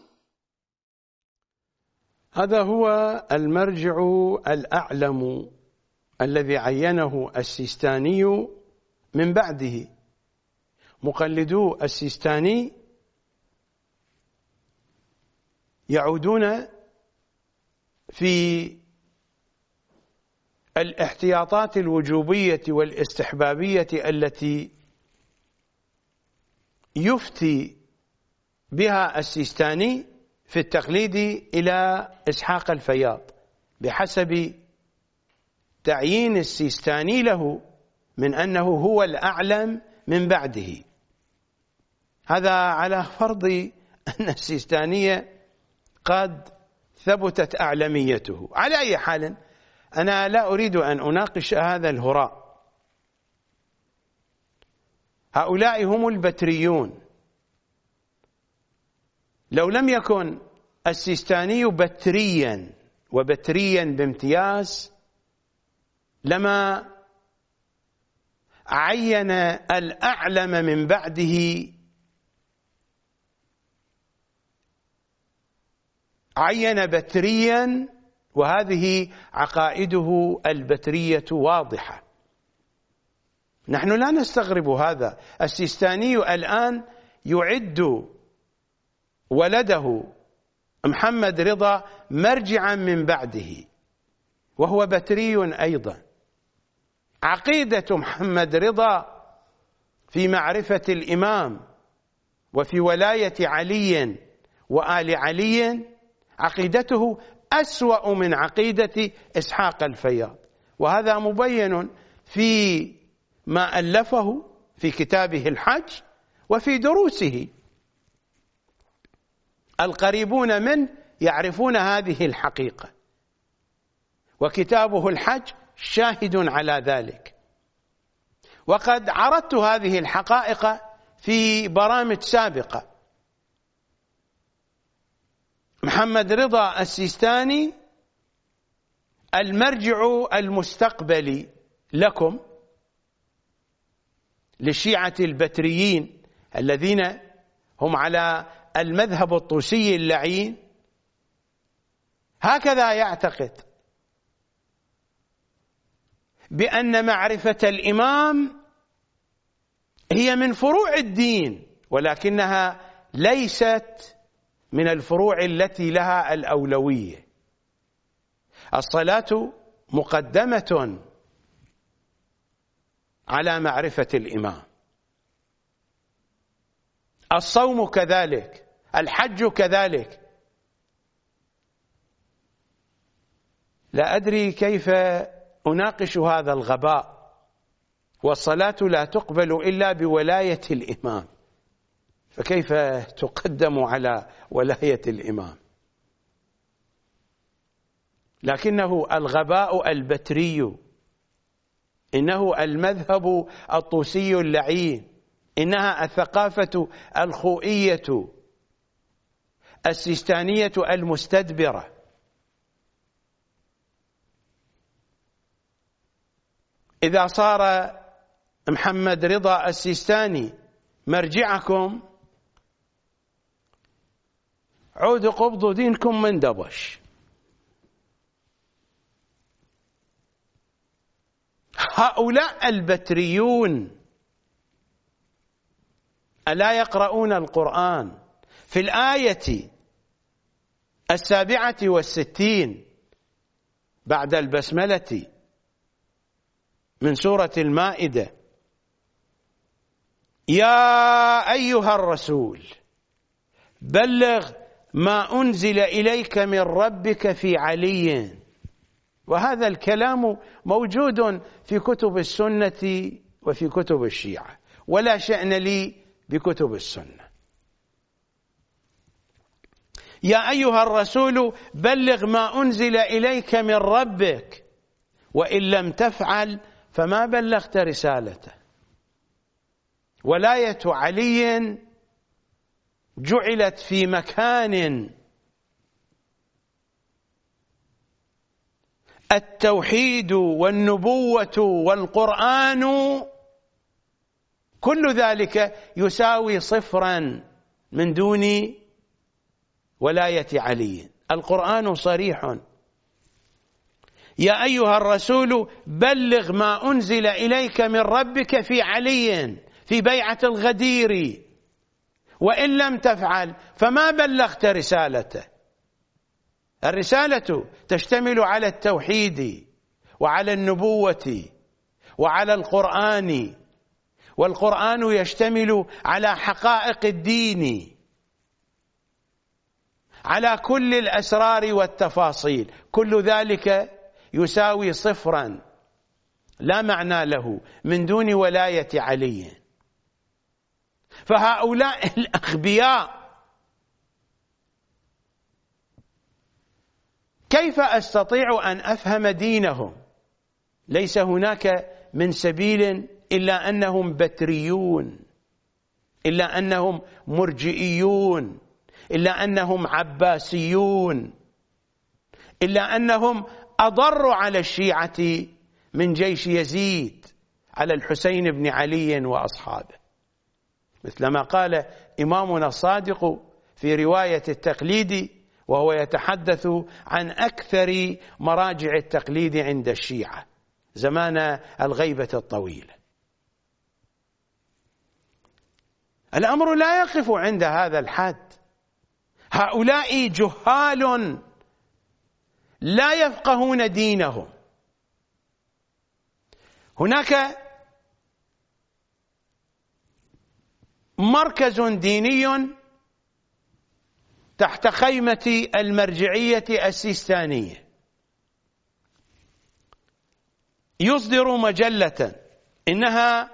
هذا هو المرجع الأعلم الذي عينه السيستاني من بعده. مقلدو السيستاني يعودون في الاحتياطات الوجوبية والاستحبابية التي يفتي بها السيستاني في التقليد إلى إسحاق الفياض بحسب تعيين السيستاني له من أنه هو الأعلم من بعده. هذا على فرض أن السيستاني قد ثبتت أعلميته. على أي حال أنا لا أريد أن أناقش هذا الهراء. هؤلاء هم البتريون. لو لم يكن السيستاني بتريا وبتريا بامتياز لما عين الأعلم من بعده، عين بتريا، وهذه عقائده البترية واضحة. نحن لا نستغرب هذا. السيستاني الآن يعد ولده محمد رضا مرجعا من بعده، وهو بتري أيضا. عقيدة محمد رضا في معرفة الإمام وفي ولاية علي وآل علي عقيدته أسوأ من عقيدة إسحاق الفياض، وهذا مبين في ما ألفه في كتابه الحج وفي دروسه. القريبون منه يعرفون هذه الحقيقة، وكتابه الحج شاهد على ذلك. وقد عرضت هذه الحقائق في برامج سابقة. محمد رضا السيستاني المرجع المستقبلي لكم، للشيعة البتريين الذين هم على المذهب الطوسي اللعين، هكذا يعتقد بأن معرفة الإمام هي من فروع الدين، ولكنها ليست من الفروع التي لها الأولوية. الصلاة مقدمة على معرفة الإمام، الصوم كذلك، الحج كذلك. لا أدري كيف أناقش هذا الغباء. والصلاة لا تقبل إلا بولاية الإمام، فكيف تقدم على ولاية الإمام؟ لكنه الغباء البتري، إنه المذهب الطوسي اللعين، إنها الثقافة الخوئية السيستانية المستدبرة. إذا صار محمد رضا السيستاني مرجعكم، عود قبض دينكم من دبش. هؤلاء البتريون ألا يقرؤون القرآن؟ في الآية السابعة والستين بعد البسملة من سورة المائدة: يا أيها الرسول بلغ ما أنزل إليك من ربك في علي. وهذا الكلام موجود في كتب السنة وفي كتب الشيعة، ولا شأن لي بكتب السنة. يا أيها الرسول بلغ ما أنزل إليك من ربك وإن لم تفعل فما بلغت رسالته. ولاية علي جعلت في مكان التوحيد والنبوة والقرآن، كل ذلك يساوي صفرا من دون ولاية علي. القرآن صريح: يا أيها الرسول بلغ ما أنزل إليك من ربك في علي، في بيعة الغدير، وإن لم تفعل فما بلغت رسالته. الرسالة تشتمل على التوحيد وعلى النبوة وعلى القرآن، والقرآن يشتمل على حقائق الدين، على كل الأسرار والتفاصيل. كل ذلك يساوي صفرا لا معنى له من دون ولاية علي. فهؤلاء الأغبياء كيف أستطيع أن أفهم دينهم؟ ليس هناك من سبيل إلا أنهم بتريون، إلا أنهم مرجئيون، إلا أنهم عباسيون، إلا أنهم أضروا على الشيعة من جيش يزيد على الحسين بن علي وأصحابه، مثلما قال إمامنا الصادق في رواية التقليد وهو يتحدث عن أكثر مراجع التقليد عند الشيعة زمان الغيبة الطويلة. الأمر لا يقف عند هذا الحد، هؤلاء جهال لا يفقهون دينهم. هناك مركز ديني تحت خيمة المرجعية السيستانية يصدر مجلة، إنها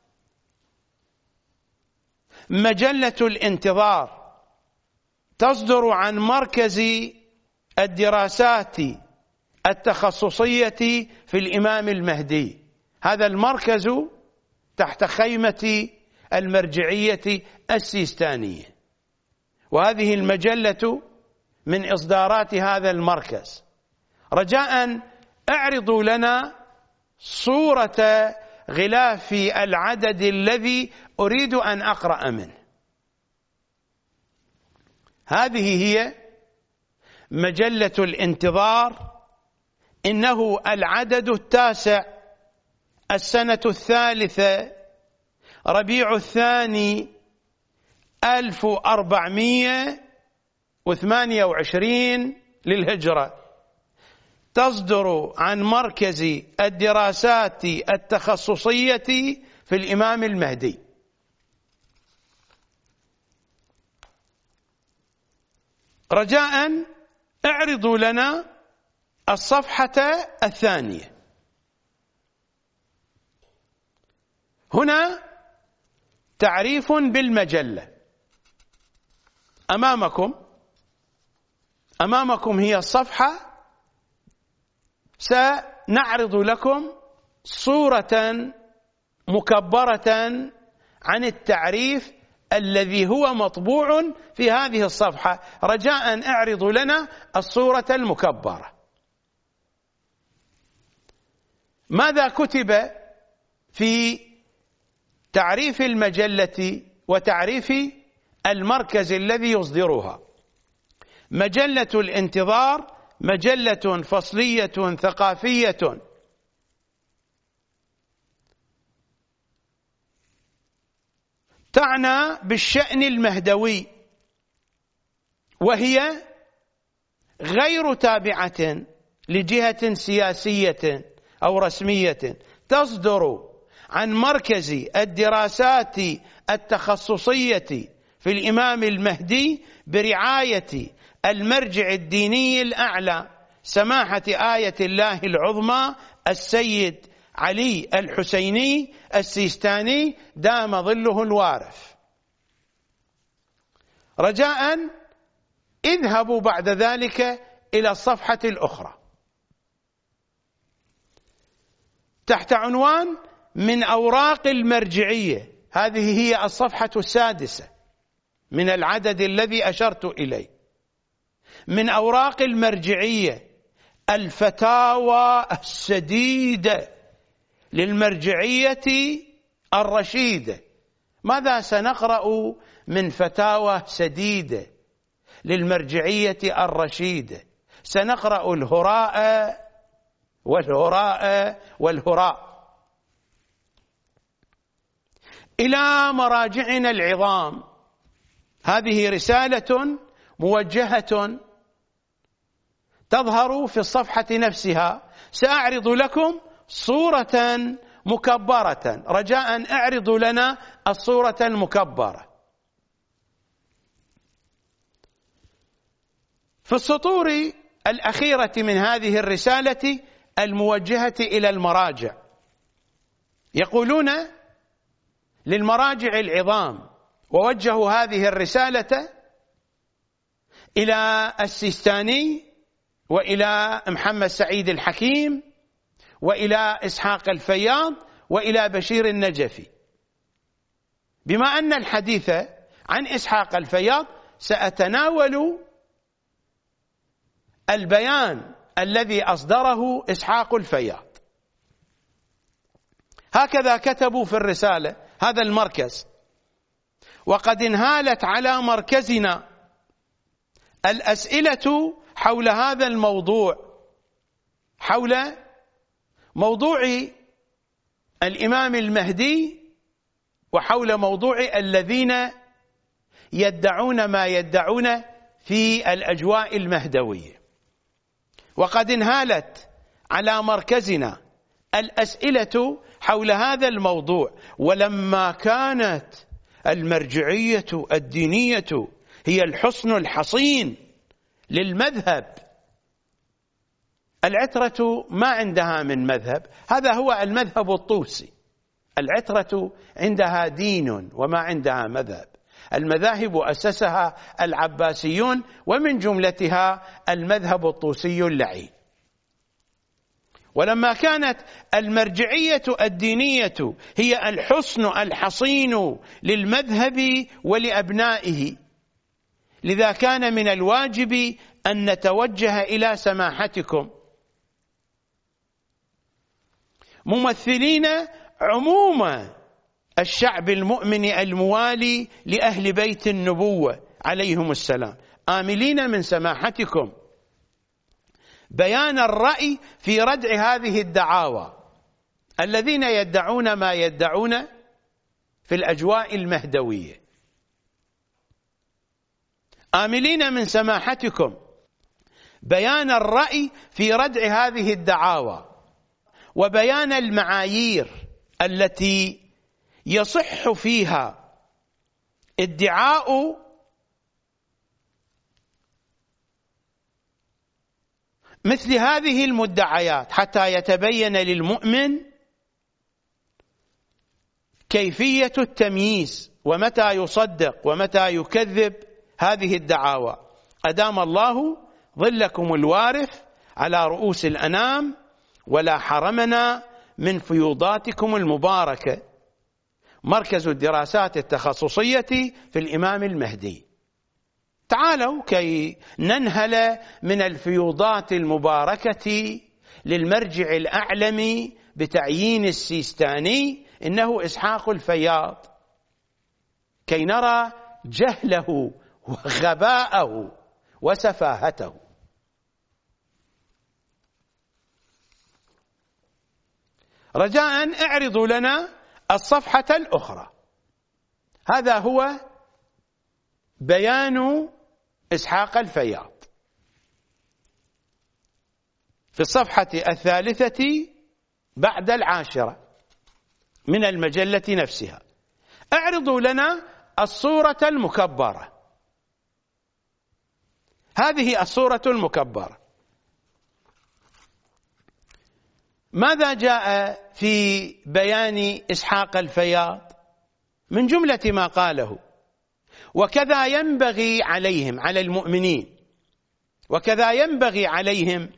مجلة الانتظار، تصدر عن مركز الدراسات التخصصية في الإمام المهدي. هذا المركز تحت خيمة المرجعية السيستانية، وهذه المجلة من إصدارات هذا المركز. رجاء اعرضوا لنا صورة غلاف العدد الذي أريد أن أقرأ منه. هذه هي مجلة الانتظار، إنه العدد التاسع، السنة الثالثة، ربيع الثاني، ألف وأربعمائة وثمانية وعشرين للهجرة، تصدر عن مركز الدراسات التخصصية في الإمام المهدي. رجاء اعرضوا لنا الصفحة الثانية. هنا تعريف بالمجلة أمامكم، أمامكم هي الصفحة. سنعرض لكم صورة مكبرة عن التعريف الذي هو مطبوع في هذه الصفحة. رجاء اعرضوا لنا الصورة المكبرة. ماذا كتب في تعريف المجلة وتعريف المركز الذي يصدرها؟ مجلة الانتظار مجلة فصلية ثقافية تعنى بالشأن المهدوي، وهي غير تابعة لجهة سياسية أو رسمية، تصدر عن مركز الدراسات التخصصية في الإمام المهدي برعاية المرجع الديني الأعلى سماحة آية الله العظمى السيد علي الحسيني السيستاني دام ظله الوارث. رجاء اذهبوا بعد ذلك إلى الصفحة الأخرى تحت عنوان من أوراق المرجعية. هذه هي الصفحة السادسة من العدد الذي أشرت إليه. من أوراق المرجعية الفتاوى السديدة للمرجعية الرشيدة. ماذا سنقرأ من فتاوى سديدة للمرجعية الرشيدة؟ سنقرأ الهراء والهراء والهراء. إلى مراجعنا العظام، هذه رسالة موجهة تظهر في الصفحة نفسها. سأعرض لكم صورة مكبرة، رجاء اعرضوا لنا الصورة المكبرة. في السطور الأخيرة من هذه الرسالة الموجهة إلى المراجع يقولون للمراجع العظام، ووجهوا هذه الرسالة إلى السيستاني وإلى محمد سعيد الحكيم وإلى إسحاق الفياض وإلى بشير النجفي. بما أن الحديث عن إسحاق الفياض سأتناول البيان الذي أصدره إسحاق الفياض. هكذا كتبوا في الرسالة هذا المركز: وقد انهالت على مركزنا الأسئلة حول هذا الموضوع، حول موضوع الإمام المهدي وحول موضوع الذين يدعون ما يدعون في الأجواء المهدوية. وقد انهالت على مركزنا الأسئلة حول هذا الموضوع، ولما كانت المرجعية الدينية هي الحصن الحصين للمذهب، العترة ما عندها من مذهب، هذا هو المذهب الطوسي. العترة عندها دين وما عندها مذهب. المذاهب أسسها العباسيون ومن جملتها المذهب الطوسي اللعين. ولما كانت المرجعية الدينية هي الحصن الحصين للمذهب ولأبنائه، لذا كان من الواجب أن نتوجه إلى سماحتكم ممثلين عموم الشعب المؤمن الموالي لأهل بيت النبوة عليهم السلام، آملين من سماحتكم بيان الرأي في ردع هذه الدعاوى الذين يدعون ما يدعون في الأجواء المهدوية. آملين من سماحتكم بيان الرأي في ردع هذه الدعاوى وبيان المعايير التي يصح فيها ادعاء مثل هذه المدعيات، حتى يتبين للمؤمن كيفية التمييز ومتى يصدق ومتى يكذب هذه الدعاوى. أدام الله ظلكم الوارث على رؤوس الأنام، ولا حرمنا من فيوضاتكم المباركة. مركز الدراسات التخصصية في الإمام المهدي. تعالوا كي ننهل من الفيوضات المباركة للمرجع الأعلم بتعيين السيستاني إنه إسحاق الفياض، كي نرى جهله وغباءه وسفاهته. رجاء اعرضوا لنا الصفحة الأخرى. هذا هو بيان إسحاق الفياض في الصفحة الثالثة بعد العاشرة من المجلة نفسها. اعرضوا لنا الصورة المكبرة. هذه الصورة المكبرة. ماذا جاء في بيان إسحاق الفياض؟ من جملة ما قاله: وكذا ينبغي عليهم، على المؤمنين، وكذا ينبغي عليهم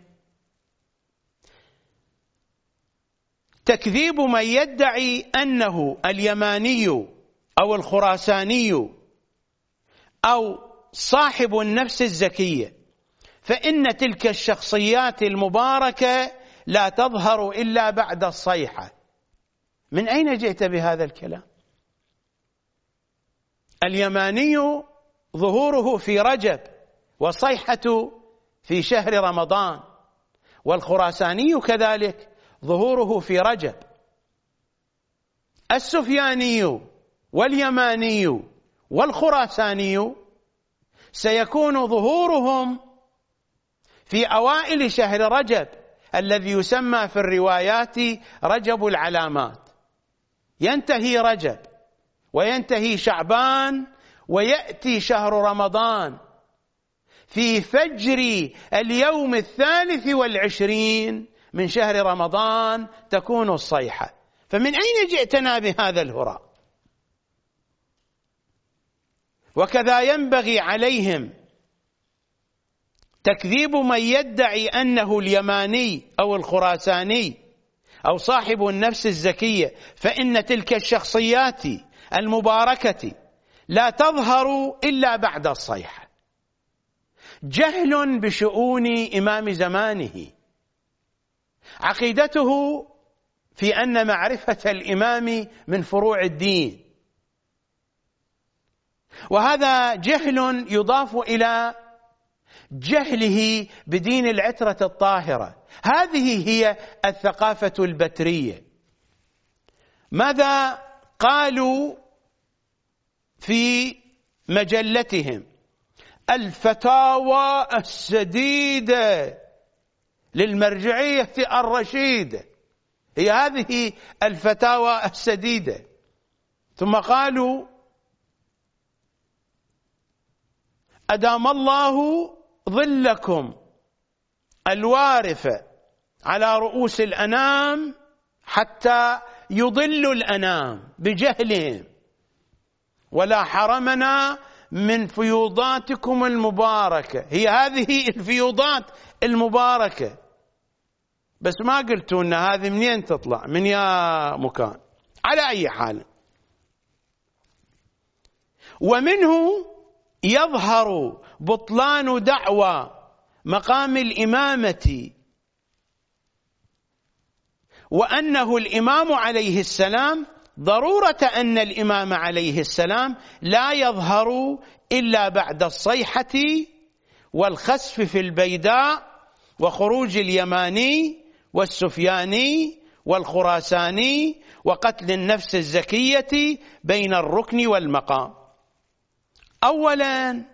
تكذيب من يدعي أنه اليماني أو الخراساني أو صاحب النفس الزكية، فإن تلك الشخصيات المباركة لا تظهر إلا بعد الصيحة. من أين جئت بهذا الكلام؟ اليماني ظهوره في رجب، والصيحة في شهر رمضان، والخراساني كذلك ظهوره في رجب. السفياني واليماني والخراساني سيكون ظهورهم في أوائل شهر رجب الذي يسمى في الروايات رجب العلامات. ينتهي رجب وينتهي شعبان ويأتي شهر رمضان، في فجر اليوم الثالث والعشرين من شهر رمضان تكون الصيحة. فمن أين جئتنا بهذا الهراء؟ وكذا ينبغي عليهم تكذيب من يدعي أنه اليماني أو الخراساني أو صاحب النفس الزكية، فإن تلك الشخصيات المباركة لا تظهر إلا بعد الصيحة. جهل بشؤون إمام زمانه، عقيدته في أن معرفة الإمام من فروع الدين، وهذا جهل يضاف إلى جهله بدين العترة الطاهرة. هذه هي الثقافة البترية. ماذا قالوا في مجلتهم؟ الفتاوى السديدة للمرجعية الرشيدة، هي هذه الفتاوى السديدة. ثم قالوا: أدام الله ظلكم الوارث على رؤوس الأنام حتى يضلوا الأنام بجهلهم، ولا حرمنا من فيوضاتكم المباركة. هي هذه الفيوضات المباركة، بس ما قلتوا أن هذه منين تطلع، من يا مكان. على أي حال، ومنه يظهر بطلان دعوى مقام الإمامة، وأنه الإمام عليه السلام، ضرورة أن الإمام عليه السلام لا يظهر إلا بعد الصيحة والخسف في البيداء وخروج اليماني والسفياني والخراساني وقتل النفس الزكية بين الركن والمقام. أولا،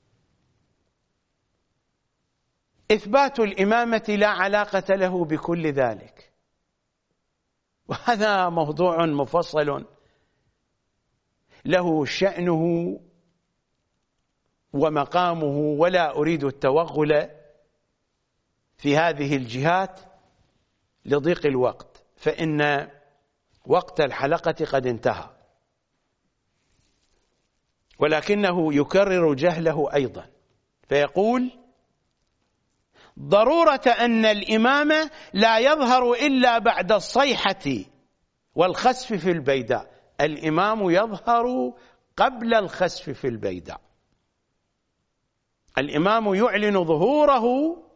إثبات الإمامة لا علاقة له بكل ذلك، وهذا موضوع مفصل له شأنه ومقامه، ولا أريد التوغل في هذه الجهات لضيق الوقت، فإن وقت الحلقة قد انتهى. ولكنه يكرر جهله أيضا، فيقول: ضرورة أن الإمام لا يظهر إلا بعد الصيحة والخسف في البيداء. الإمام يظهر قبل الخسف في البيداء. الإمام يعلن ظهوره،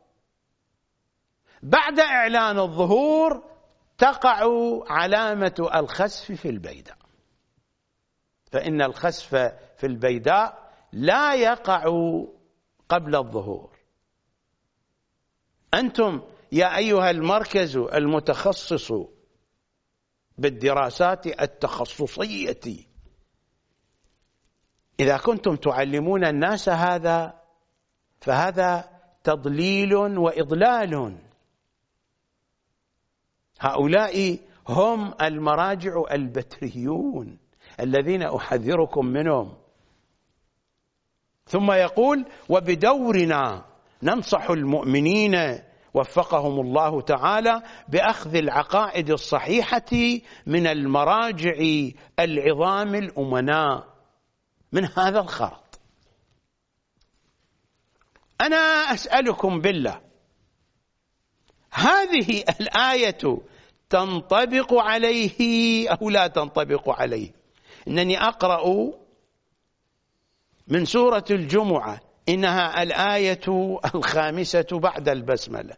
بعد إعلان الظهور تقع علامة الخسف في البيداء، فإن الخسف في البيداء لا يقع قبل الظهور. أنتم يا أيها المركز المتخصص بالدراسات التخصصية، إذا كنتم تعلمون الناس هذا فهذا تضليل وإضلال. هؤلاء هم المراجع البتريون الذين أحذركم منهم. ثم يقول: وبدورنا ننصح المؤمنين وفقهم الله تعالى بأخذ العقائد الصحيحة من المراجع العظام الأمناء من هذا الخرط. أنا أسألكم بالله، هذه الآية تنطبق عليه أو لا تنطبق عليه؟ إنني أقرأ من سورة الجمعة، إنها الآية الخامسة بعد البسملة: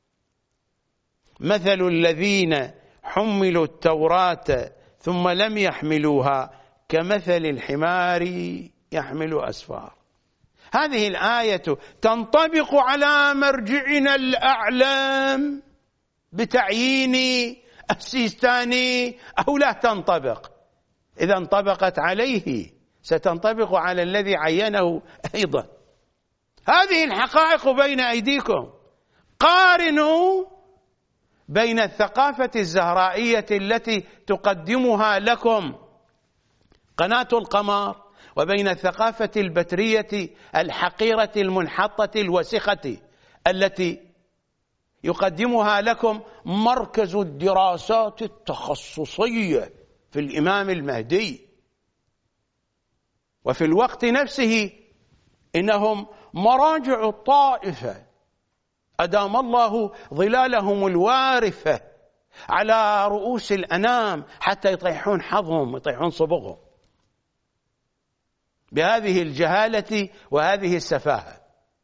مثل الذين حملوا التوراة ثم لم يحملوها كمثل الحمار يحمل أسفار. هذه الآية تنطبق على مرجعنا الأعلام بتعيين السيستاني أو لا تنطبق؟ إذا انطبقت عليه ستنطبق على الذي عينه أيضا. هذه الحقائق بين أيديكم. قارنوا بين الثقافة الزهرائية التي تقدمها لكم قناة القمر وبين الثقافة البترية الحقيرة المنحطة الوسخة التي يقدمها لكم مركز الدراسات التخصصية في الإمام المهدي. وفي الوقت نفسه إنهم مراجع الطائفة أدام الله ظلالهم الوارفة على رؤوس الأنام حتى يطيحون حظهم يطيحون صبغهم بهذه الجهالة وهذه السفاهة.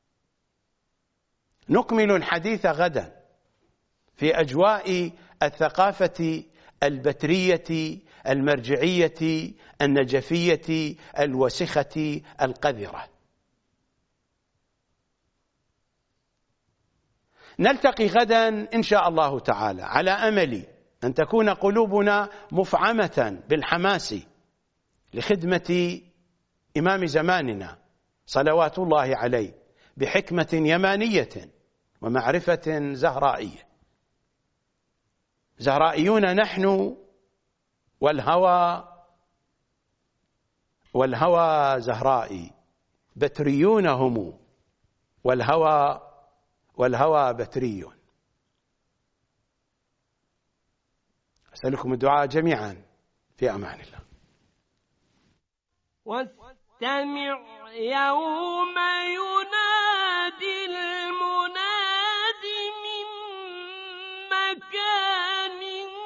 نكمل الحديث غدا في أجواء الثقافة البترية المرجعية النجفية الوسخة القذرة. نلتقي غدا إن شاء الله تعالى على أمل أن تكون قلوبنا مفعمة بالحماس لخدمة إمام زماننا صلوات الله عليه بحكمة يمانية ومعرفة زهرائية. زهرائيون نحن والهوى والهوى زهرائي، بتريون هم والهوى والهوى بتري. أسألكم الدعاء جميعا في أمان الله. واستمع يوم ينادي المناد من مكان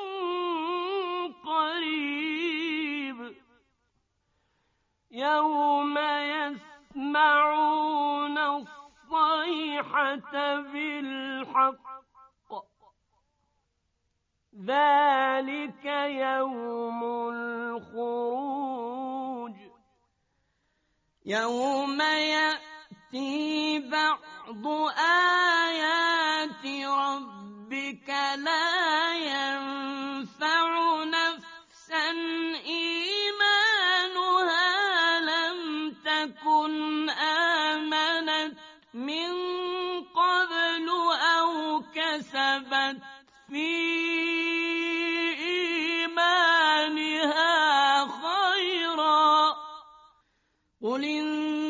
قريب يوم يسمعون الصيحة بالحق ذلك يوم الخروج يوم يأتي بعض آيات ربك لا ينفع نفسا إيمانها لم تكن آمنت من قبل أو كسبت في إيمانها خيرا قل إن